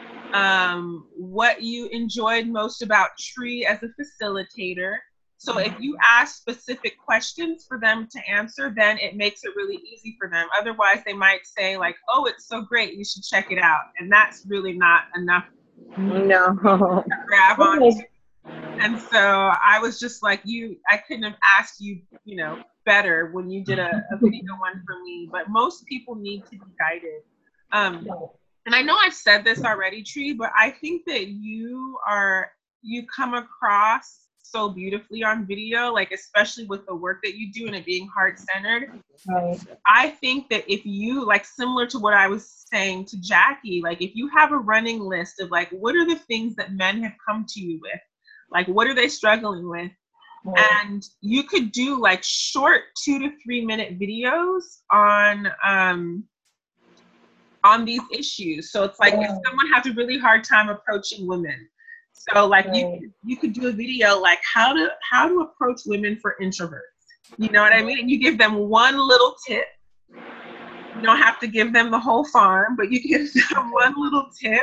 What you enjoyed most about Tree as a facilitator. So if you ask specific questions for them to answer, then it makes it really easy for them. Otherwise, they might say like, oh, it's so great, you should check it out. And that's really not enough to grab onto. And so I was just like, I couldn't have asked you, better when you did a video one for me. But most people need to be guided. And I know I've said this already, Tree, but I think that you come across so beautifully on video, like especially with the work that you do and it being heart-centered. Right. I think that if you, like similar to what I was saying to Jackie, like if you have a running list of like, what are the things that men have come to you with? Like, what are they struggling with? Right. And you could do like short 2 to 3 minute videos on these issues. So it's like if someone has a really hard time approaching women, so like you could do a video like how to approach women for introverts. You know what I mean? And you give them one little tip. You don't have to give them the whole farm, but you give them one little tip,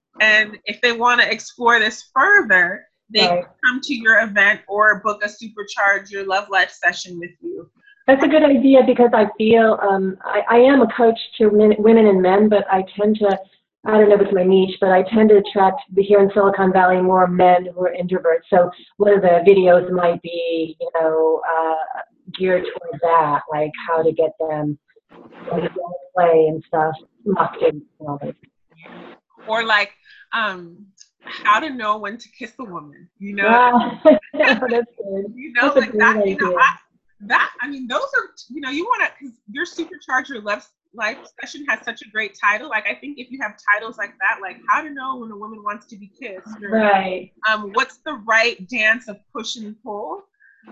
And if they want to explore this further, they can come to your event or book a Supercharge Your Love Life session with you. That's a good idea, because I feel I am a coach to women and men, but I tend to, I don't know if it's my niche, but I tend to attract here in Silicon Valley more men who are introverts. So one of the videos might be, geared towards that, like how to get them to play and stuff, and all that. Or like how to know when to kiss a woman, Wow. That's good. That's like that, idea. Those are, you want to, because your Supercharge Your Love Life session has such a great title. Like, I think if you have titles like that, like how to know when a woman wants to be kissed, or what's the right dance of push and pull.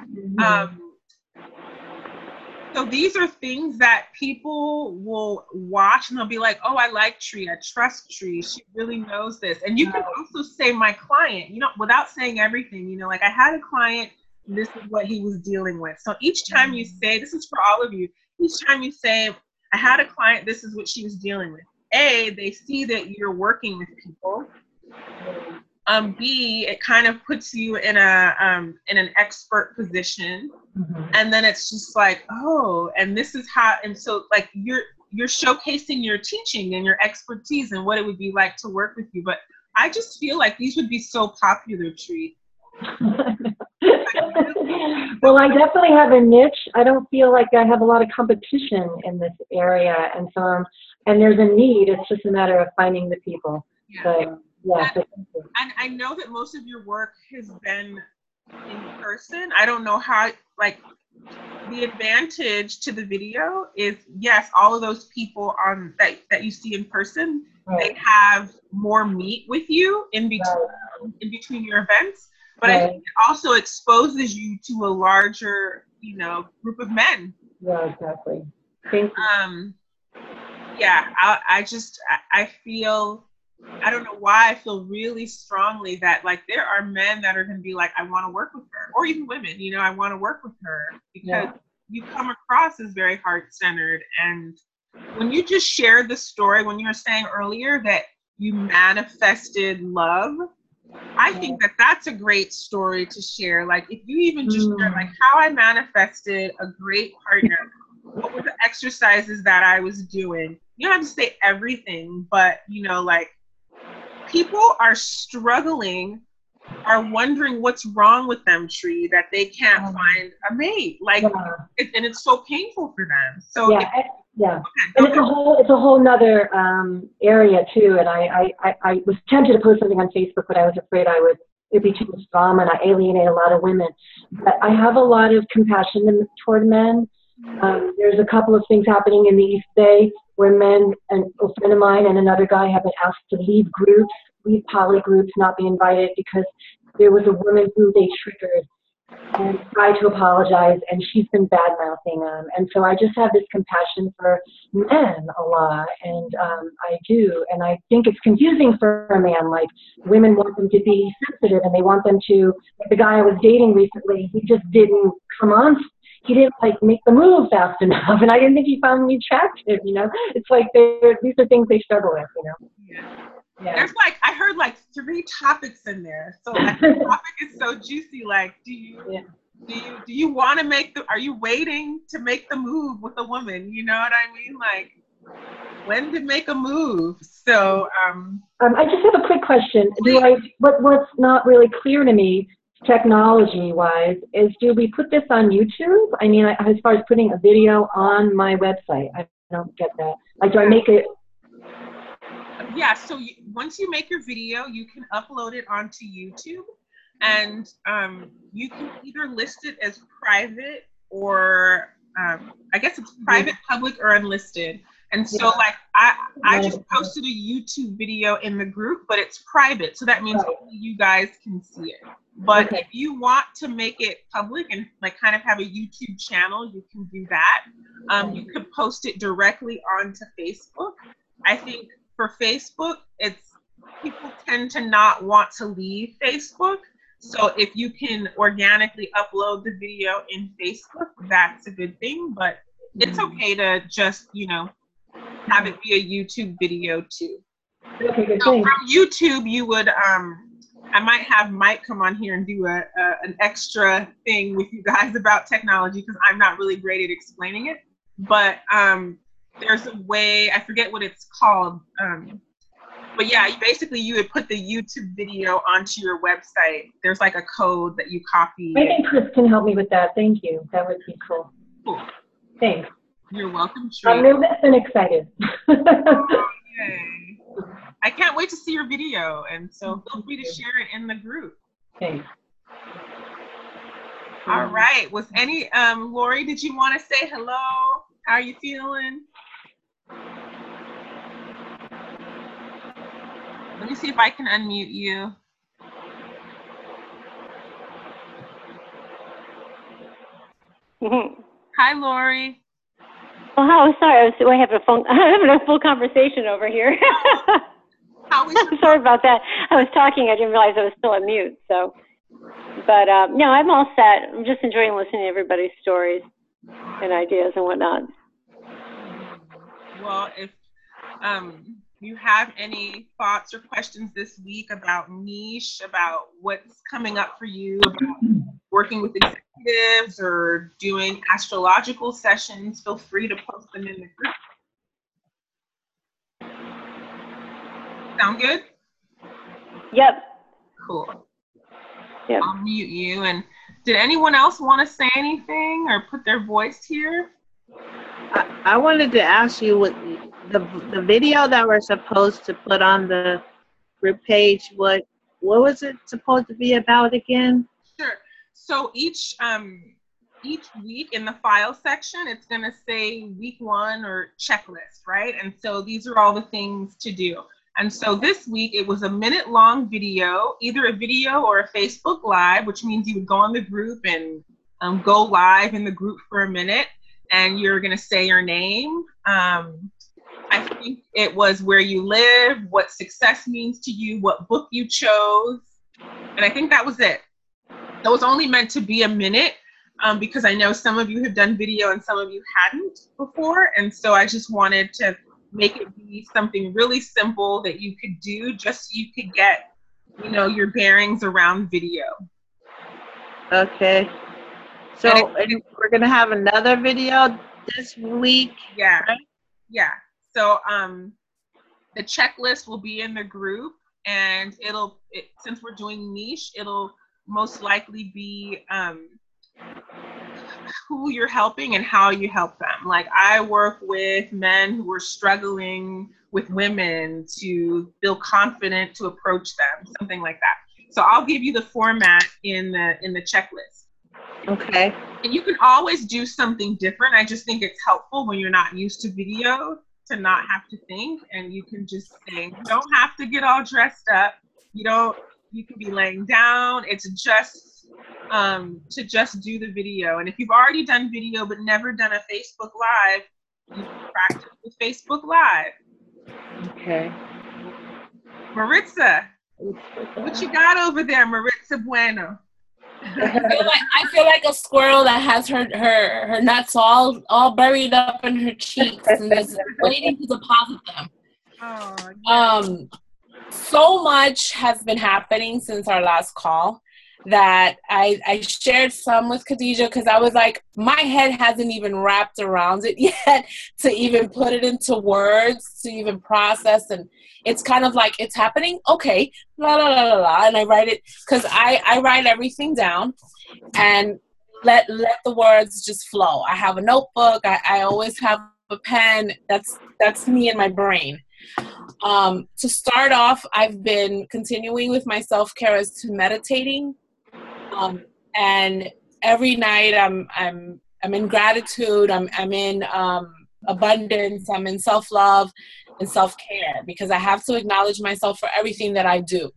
So these are things that people will watch and they'll be like, oh, I like Tree, I trust Tree, she really knows this. And you can also say my client, without saying everything, like I had a client, this is what he was dealing with. So each time you say, this is for all of you, each time you say, I had a client, this is what she was dealing with. A, they see that you're working with people. B, it kind of puts you in an expert position. And then it's just like, oh, and this is how, and so like you're showcasing your teaching and your expertise and what it would be like to work with you. But I just feel like these would be so popular, Tree. Well, I definitely have a niche. I don't feel like I have a lot of competition in this area, and so and there's a need. It's just a matter of finding the people. So, yeah. And I know that most of your work has been in person. I don't know how, like, the advantage to the video is, yes, all of those people that you see in person, they have more meet with you in between your events. But I think it also exposes you to a larger, group of men. Yeah, exactly. Thank you. Yeah, I feel, I don't know why I feel really strongly that like there are men that are going to be like, I want to work with her, or even women, I want to work with her, because you come across as very heart-centered. And when you just shared the story, when you were saying earlier that you manifested love, I think that that's a great story to share. Like if you even just share like how I manifested a great partner, what were the exercises that I was doing? You don't have to say everything, but like people are struggling, are wondering what's wrong with them, Tree, that they can't find a mate. Like, and it's so painful for them. So and it's a whole nother area too. And I was tempted to post something on Facebook, but I was afraid it'd be too much drama and I alienate a lot of women. But I have a lot of compassion toward men. There's a couple of things happening in the East Bay where men, and a friend of mine and another guy have been asked to leave poly groups, not be invited because there was a woman who they triggered and tried to apologize, and she's been bad-mouthing them. And so I just have this compassion for men a lot, and I do. And I think it's confusing for a man. Like, women want them to be sensitive, and they want them to, like the guy I was dating recently, he just didn't come on. He didn't make the move fast enough, and I didn't think he found me attractive. It's like these are things they struggle with. Yeah. There's I heard 3 topics in there. So the topic is so juicy. Like, do you want to are you waiting to make the move with a woman? You know what I mean? Like, when to make a move. So I just have a quick question. What's not really clear to me, technology-wise, is do we put this on YouTube? I mean, as far as putting a video on my website, I don't get that. Like, do I make it? Yeah, so once you make your video, you can upload it onto YouTube, and you can either list it as private or I guess it's private, public, or unlisted. And so I just posted a YouTube video in the group, but it's private, so that means only you guys can see it. But if you want to make it public and kind of have a YouTube channel, you can do that. You could post it directly onto Facebook. I think for Facebook, people tend to not want to leave Facebook. So if you can organically upload the video in Facebook, that's a good thing. But it's okay to just, have it be a YouTube video too. Okay, good. So Thanks. from YouTube, you would, I might have Mike come on here and do an extra thing with you guys about technology because I'm not really great at explaining it. But there's a way, I forget what it's called. But yeah, you would put the YouTube video onto your website. There's like a code that you copy. I think Chris can help me with that. Thank you. That would be cool. Cool. Thanks. You're welcome, Tree. I'm nervous and excited. Yay. I can't wait to see your video, and so feel free to share it in the group. Thanks. All right. Was any Lori? Did you want to say hello? How are you feeling? Let me see if I can unmute you. Hi, Lori. Oh, sorry. I have having a full conversation over here. How was your Sorry about that. I was talking. I didn't realize I was still on mute. So, but no, I'm all set. I'm just enjoying listening to everybody's stories and ideas and whatnot. Well, if you have any thoughts or questions this week about niche, about what's coming up for you, about working with executives or doing astrological sessions, feel free to post them in the group. Sound good? Yep. Cool. Yep. I'll mute you. And did anyone else want to say anything or put their voice here? I wanted to ask you what the video that we're supposed to put on the group page, what was it supposed to be about again? Sure. So each week in the file section, it's going to say week 1 or checklist, right? And so these are all the things to do. And so this week it was a minute-long video, either a video or a Facebook Live, which means you would go on the group and go live in the group for a minute, and you're going to say your name. I think it was where you live, what success means to you, what book you chose, and I think that was it. It was only meant to be a minute because I know some of you have done video and some of you hadn't before, and so I just wanted to make it be something really simple that you could do just so you could get, your bearings around video. Okay. So and we're going to have another video this week? Yeah. Right? Yeah. So the checklist will be in the group, and since we're doing niche, it'll most likely be who you're helping and how you help them. Like, I work with men who are struggling with women to feel confident to approach them, something like that. So I'll give you the format in the checklist. Okay. And you can always do something different. I just think it's helpful when you're not used to video to not have to think, and you can just say, you don't have to get all dressed up. You can be laying down. It's just to just do the video. And if you've already done video but never done a Facebook Live, you can practice with Facebook Live. Okay. Maritza, what you got over there, Maritza Bueno? I feel like a squirrel that has her nuts all buried up in her cheeks and is waiting to deposit them. Oh, yeah. So much has been happening since our last call that I shared some with Khadija because I was like, my head hasn't even wrapped around it yet to even put it into words, to even process. And it's kind of like, it's happening. Okay, la, la, la, la, la. And I write it because I write everything down and let the words just flow. I have a notebook. I always have a pen. That's me in my brain. To start off, I've been continuing with my self-care as to meditating. And every night I'm in gratitude. I'm in abundance. I'm in self-love and self-care because I have to acknowledge myself for everything that I do.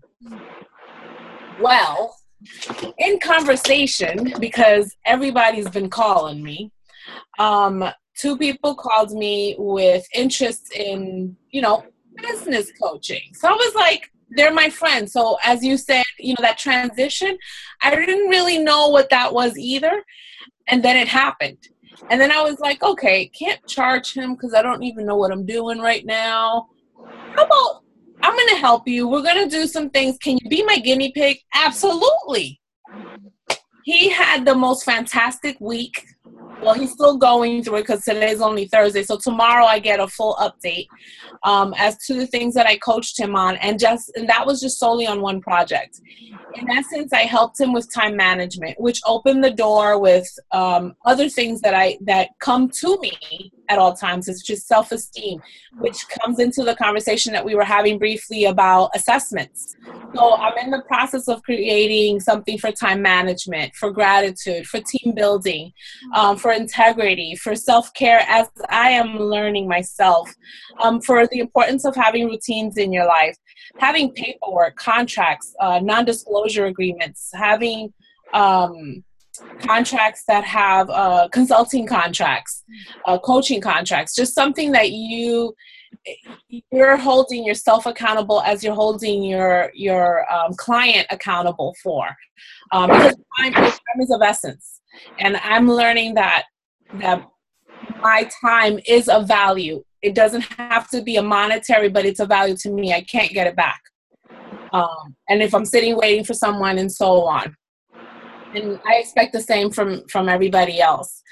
Well, in conversation, because everybody's been calling me, 2 people called me with interest in, business coaching. So I was like, they're my friends. So as you said, that transition, I didn't really know what that was either. And then it happened. And then I was like, okay, can't charge him because I don't even know what I'm doing right now. How about I'm going to help you. We're going to do some things. Can you be my guinea pig? Absolutely. He had the most fantastic week. Well, he's still going through it because today's only Thursday. So tomorrow I get a full update as to the things that I coached him on. And that was just solely on one project. In essence, I helped him with time management, which opened the door with other things that come to me at all times. It's just self-esteem, which comes into the conversation that we were having briefly about assessments. So I'm in the process of creating something for time management, for gratitude, for team building, for integrity, for self-care as I am learning myself, for the importance of having routines in your life, having paperwork, contracts, non-disclosure agreements, having contracts that have consulting contracts, coaching contracts, just something that you're holding yourself accountable as you're holding your client accountable for. Because time is of essence. And I'm learning that my time is of value. It doesn't have to be a monetary, but it's a value to me. I can't get it back. And if I'm sitting waiting for someone and so on. And I expect the same from everybody else.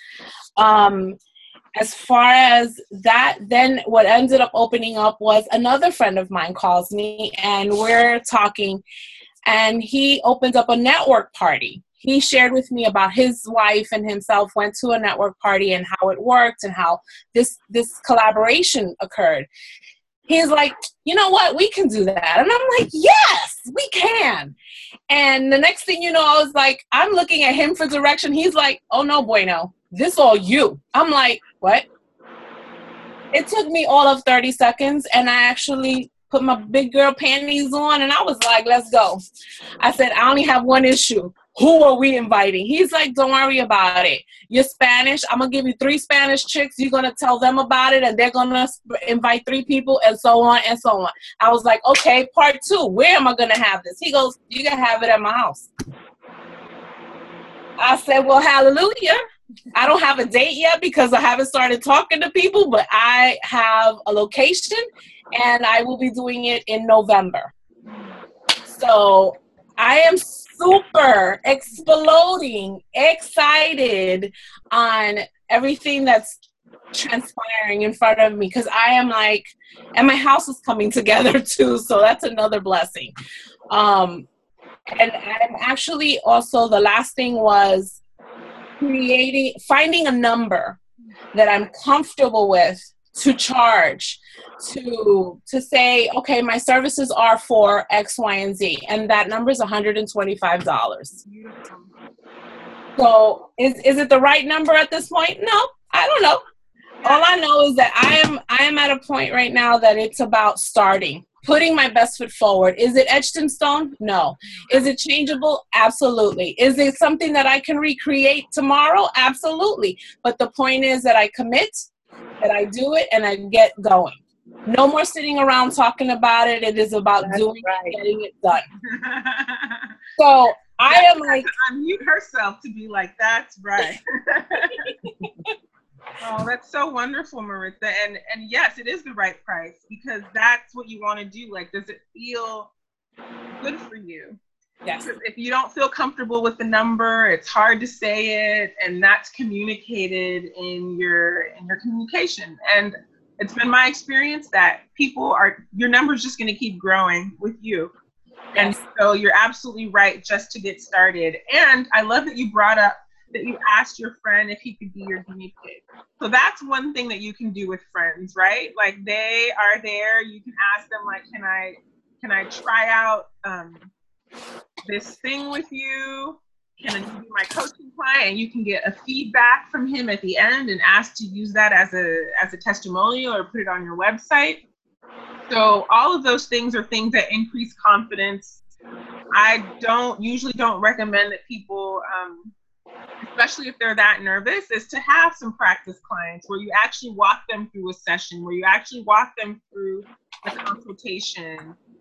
As far as that, then what ended up opening up was another friend of mine calls me and we're talking, and he opened up a network party. He shared with me about his wife and himself went to a network party and how it worked and how this collaboration occurred. He's like, you know what, we can do that. And I'm like, yes, we can. And the next thing you know, I was like, I'm looking at him for direction. He's like, oh no, bueno, this all you. I'm like, what? It took me all of 30 seconds and I actually put my big girl panties on and I was like, let's go. I said, I only have one issue. Who are we inviting? He's like, don't worry about it. You're Spanish. I'm going to give you 3 Spanish chicks. You're going to tell them about it, and they're going to invite 3 people, and so on and so on. I was like, okay, part 2. Where am I going to have this? He goes, you can have it at my house. I said, well, hallelujah. I don't have a date yet because I haven't started talking to people, but I have a location, and I will be doing it in November. So I am super exploding, excited on everything that's transpiring in front of me because I am like, and my house is coming together too, so that's another blessing. And I'm actually also, the last thing was finding a number that I'm comfortable with to charge, to say, okay, my services are for X, Y, and Z, and that number is $125. So is it the right number at this point? No, I don't know. All I know is that I am at a point right now that it's about starting, putting my best foot forward. Is it etched in stone? No. Is it changeable? Absolutely. Is it something that I can recreate tomorrow? Absolutely. But the point is that I commit, that I do it, and I get going. No more sitting around talking about it. It is about doing it, getting it done. So I am like, unmute herself to be like, that's right. Oh, that's so wonderful, Maritza. And yes, it is the right price because that's what you want to do. Like, does it feel good for you? Yes. Because if you don't feel comfortable with the number, it's hard to say it, and that's communicated in your communication. And it's been my experience that your number's just going to keep growing with you. And so you're absolutely right just to get started. And I love that you brought up that you asked your friend if he could be your guinea pig. So that's one thing that you can do with friends, right? Like, they are there. You can ask them, like, can I try out this thing with you? Can I be my coaching client? And you can get a feedback from him at the end and ask to use that as a testimonial or put it on your website. So all of those things are things that increase confidence. I usually don't recommend that people, especially if they're that nervous, is to have some practice clients where you actually walk them through a session, where you actually walk them through a consultation,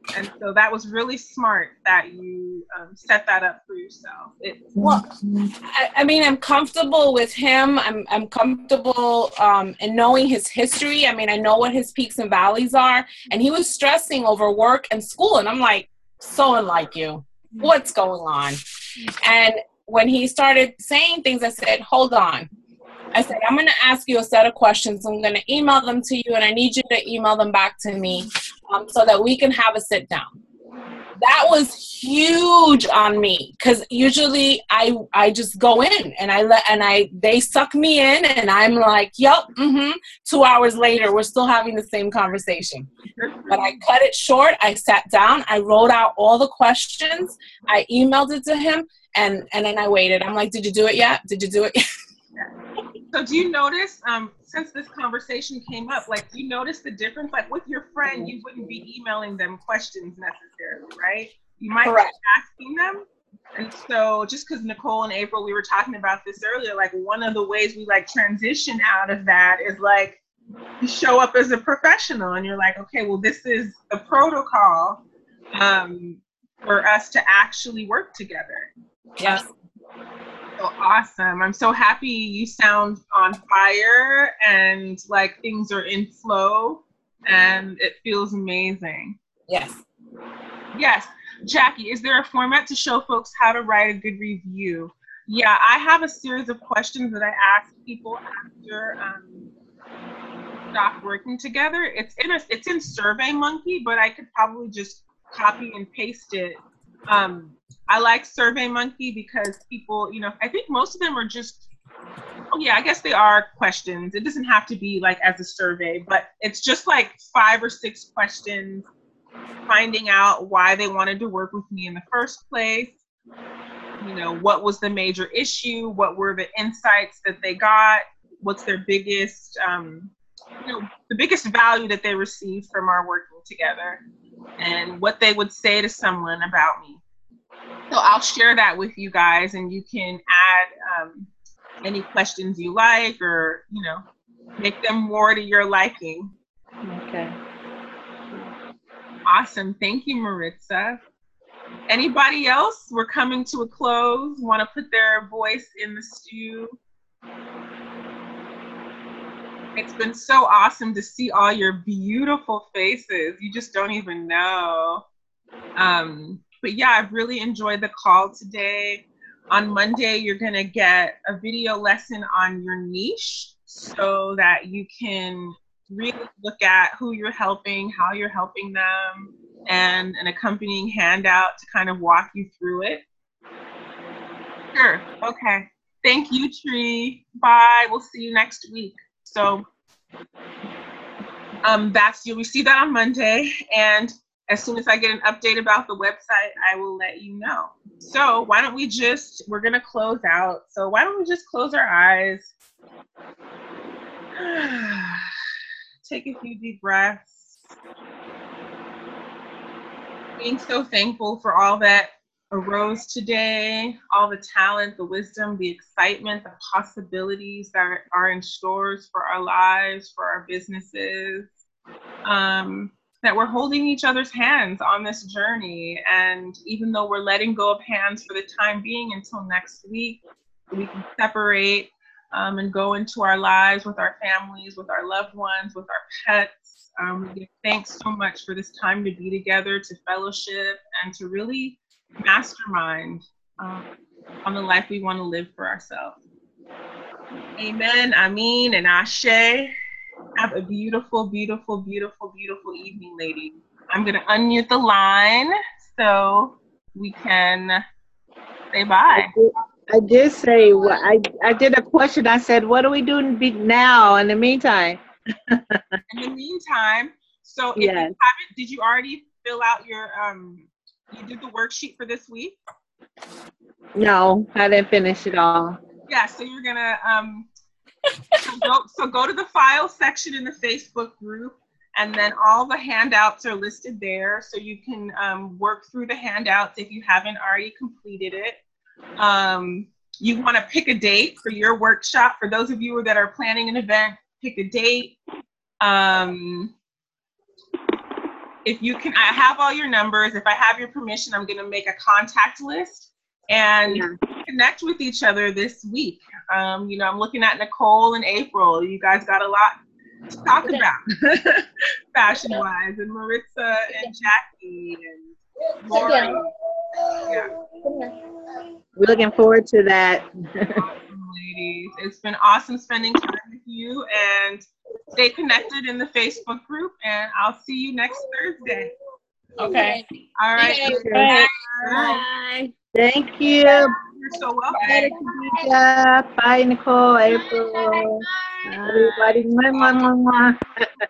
And so that was really smart that you set that up for yourself. Well, I mean, I'm comfortable with him. I'm comfortable in knowing his history. I mean, I know what his peaks and valleys are. And he was stressing over work and school. And I'm like, so unlike you. What's going on? And when he started saying things, I said, hold on. I said, I'm going to ask you a set of questions. I'm going to email them to you, and I need you to email them back to me so that we can have a sit down. That was huge on me, because usually I just go in and they suck me in, and I'm like, yep, 2 hours later, we're still having the same conversation. But I cut it short. I sat down. I wrote out all the questions. I emailed it to him, and then I waited. I'm like, did you do it yet? Did you do it yet? So do you notice, since this conversation came up, like, do you notice the difference? Like with your friend, you wouldn't be emailing them questions necessarily, right? You might be asking them. And so just because Nicole and April, we were talking about this earlier, like one of the ways we like transition out of that is like you show up as a professional and you're like, okay, well, this is the protocol for us to actually work together. Yes. So awesome. I'm so happy you sound on fire and like things are in flow and it feels amazing. Yes. Yes. Jackie, is there a format to show folks how to write a good review? Yeah, I have a series of questions that I ask people after stop working together. It's in SurveyMonkey, but I could probably just copy and paste it. I like SurveyMonkey because people, you know, I think most of them are just, oh yeah, I guess they are questions. It doesn't have to be like as a survey, but it's just like 5 or 6 questions, finding out why they wanted to work with me in the first place. You know, what was the major issue? What were the insights that they got? What's their biggest, you know, the biggest value that they received from our working together, and what they would say to someone about me. So I'll share that with you guys, and you can add any questions you like, or, you know, make them more to your liking. Okay. Awesome. Thank you, Maritza. Anybody else? We're coming to a close. Want to put their voice in the stew? It's been so awesome to see all your beautiful faces. You just don't even know. But yeah, I've really enjoyed the call today. On Monday, you're gonna get a video lesson on your niche so that you can really look at who you're helping, how you're helping them, and an accompanying handout to kind of walk you through it. Sure, okay. Thank you, Tree. Bye, we'll see you next week. So you'll receive that on Monday, and as soon as I get an update about the website, I will let you know. So why don't we we're gonna close out. So why don't we just close our eyes, take a few deep breaths, being so thankful for all that arose today, all the talent, the wisdom, the excitement, the possibilities that are in stores for our lives, for our businesses, that we're holding each other's hands on this journey. And even though we're letting go of hands for the time being until next week, we can separate and go into our lives with our families, with our loved ones, with our pets. We give thanks so much for this time to be together, to fellowship, and to really mastermind on the life we want to live for ourselves. Amen, Amin, and Ashe. Have a beautiful, beautiful, beautiful, beautiful evening, ladies. I'm going to unmute the line so we can say bye. I did say, well, I did a question. I said, what are we doing now in the meantime? In the meantime, so if you haven't, did you already fill out your, you did the worksheet for this week? No, I didn't finish it all. Yeah, so you're going to, so go to the file section in the Facebook group, and then all the handouts are listed there, so you can work through the handouts if you haven't already completed it. You want to pick a date for your workshop. For those of you that are planning an event, pick a date. if you can, I have all your numbers. If I have your permission, I'm going to make a contact list and connect with each other this week. I'm looking at Nicole and April. You guys got a lot to talk about fashion-wise, and Maritza and Jackie and Lori. Yeah. We're looking forward to that. Awesome, ladies. It's been awesome spending time with you, and stay connected in the Facebook group, and I'll see you next Thursday. Okay. All right. Bye. Bye. Thank you. You're so welcome. Bye, Khadija. Bye, Nicole, April. Everybody. Mwah, mwah, mwah, mwah.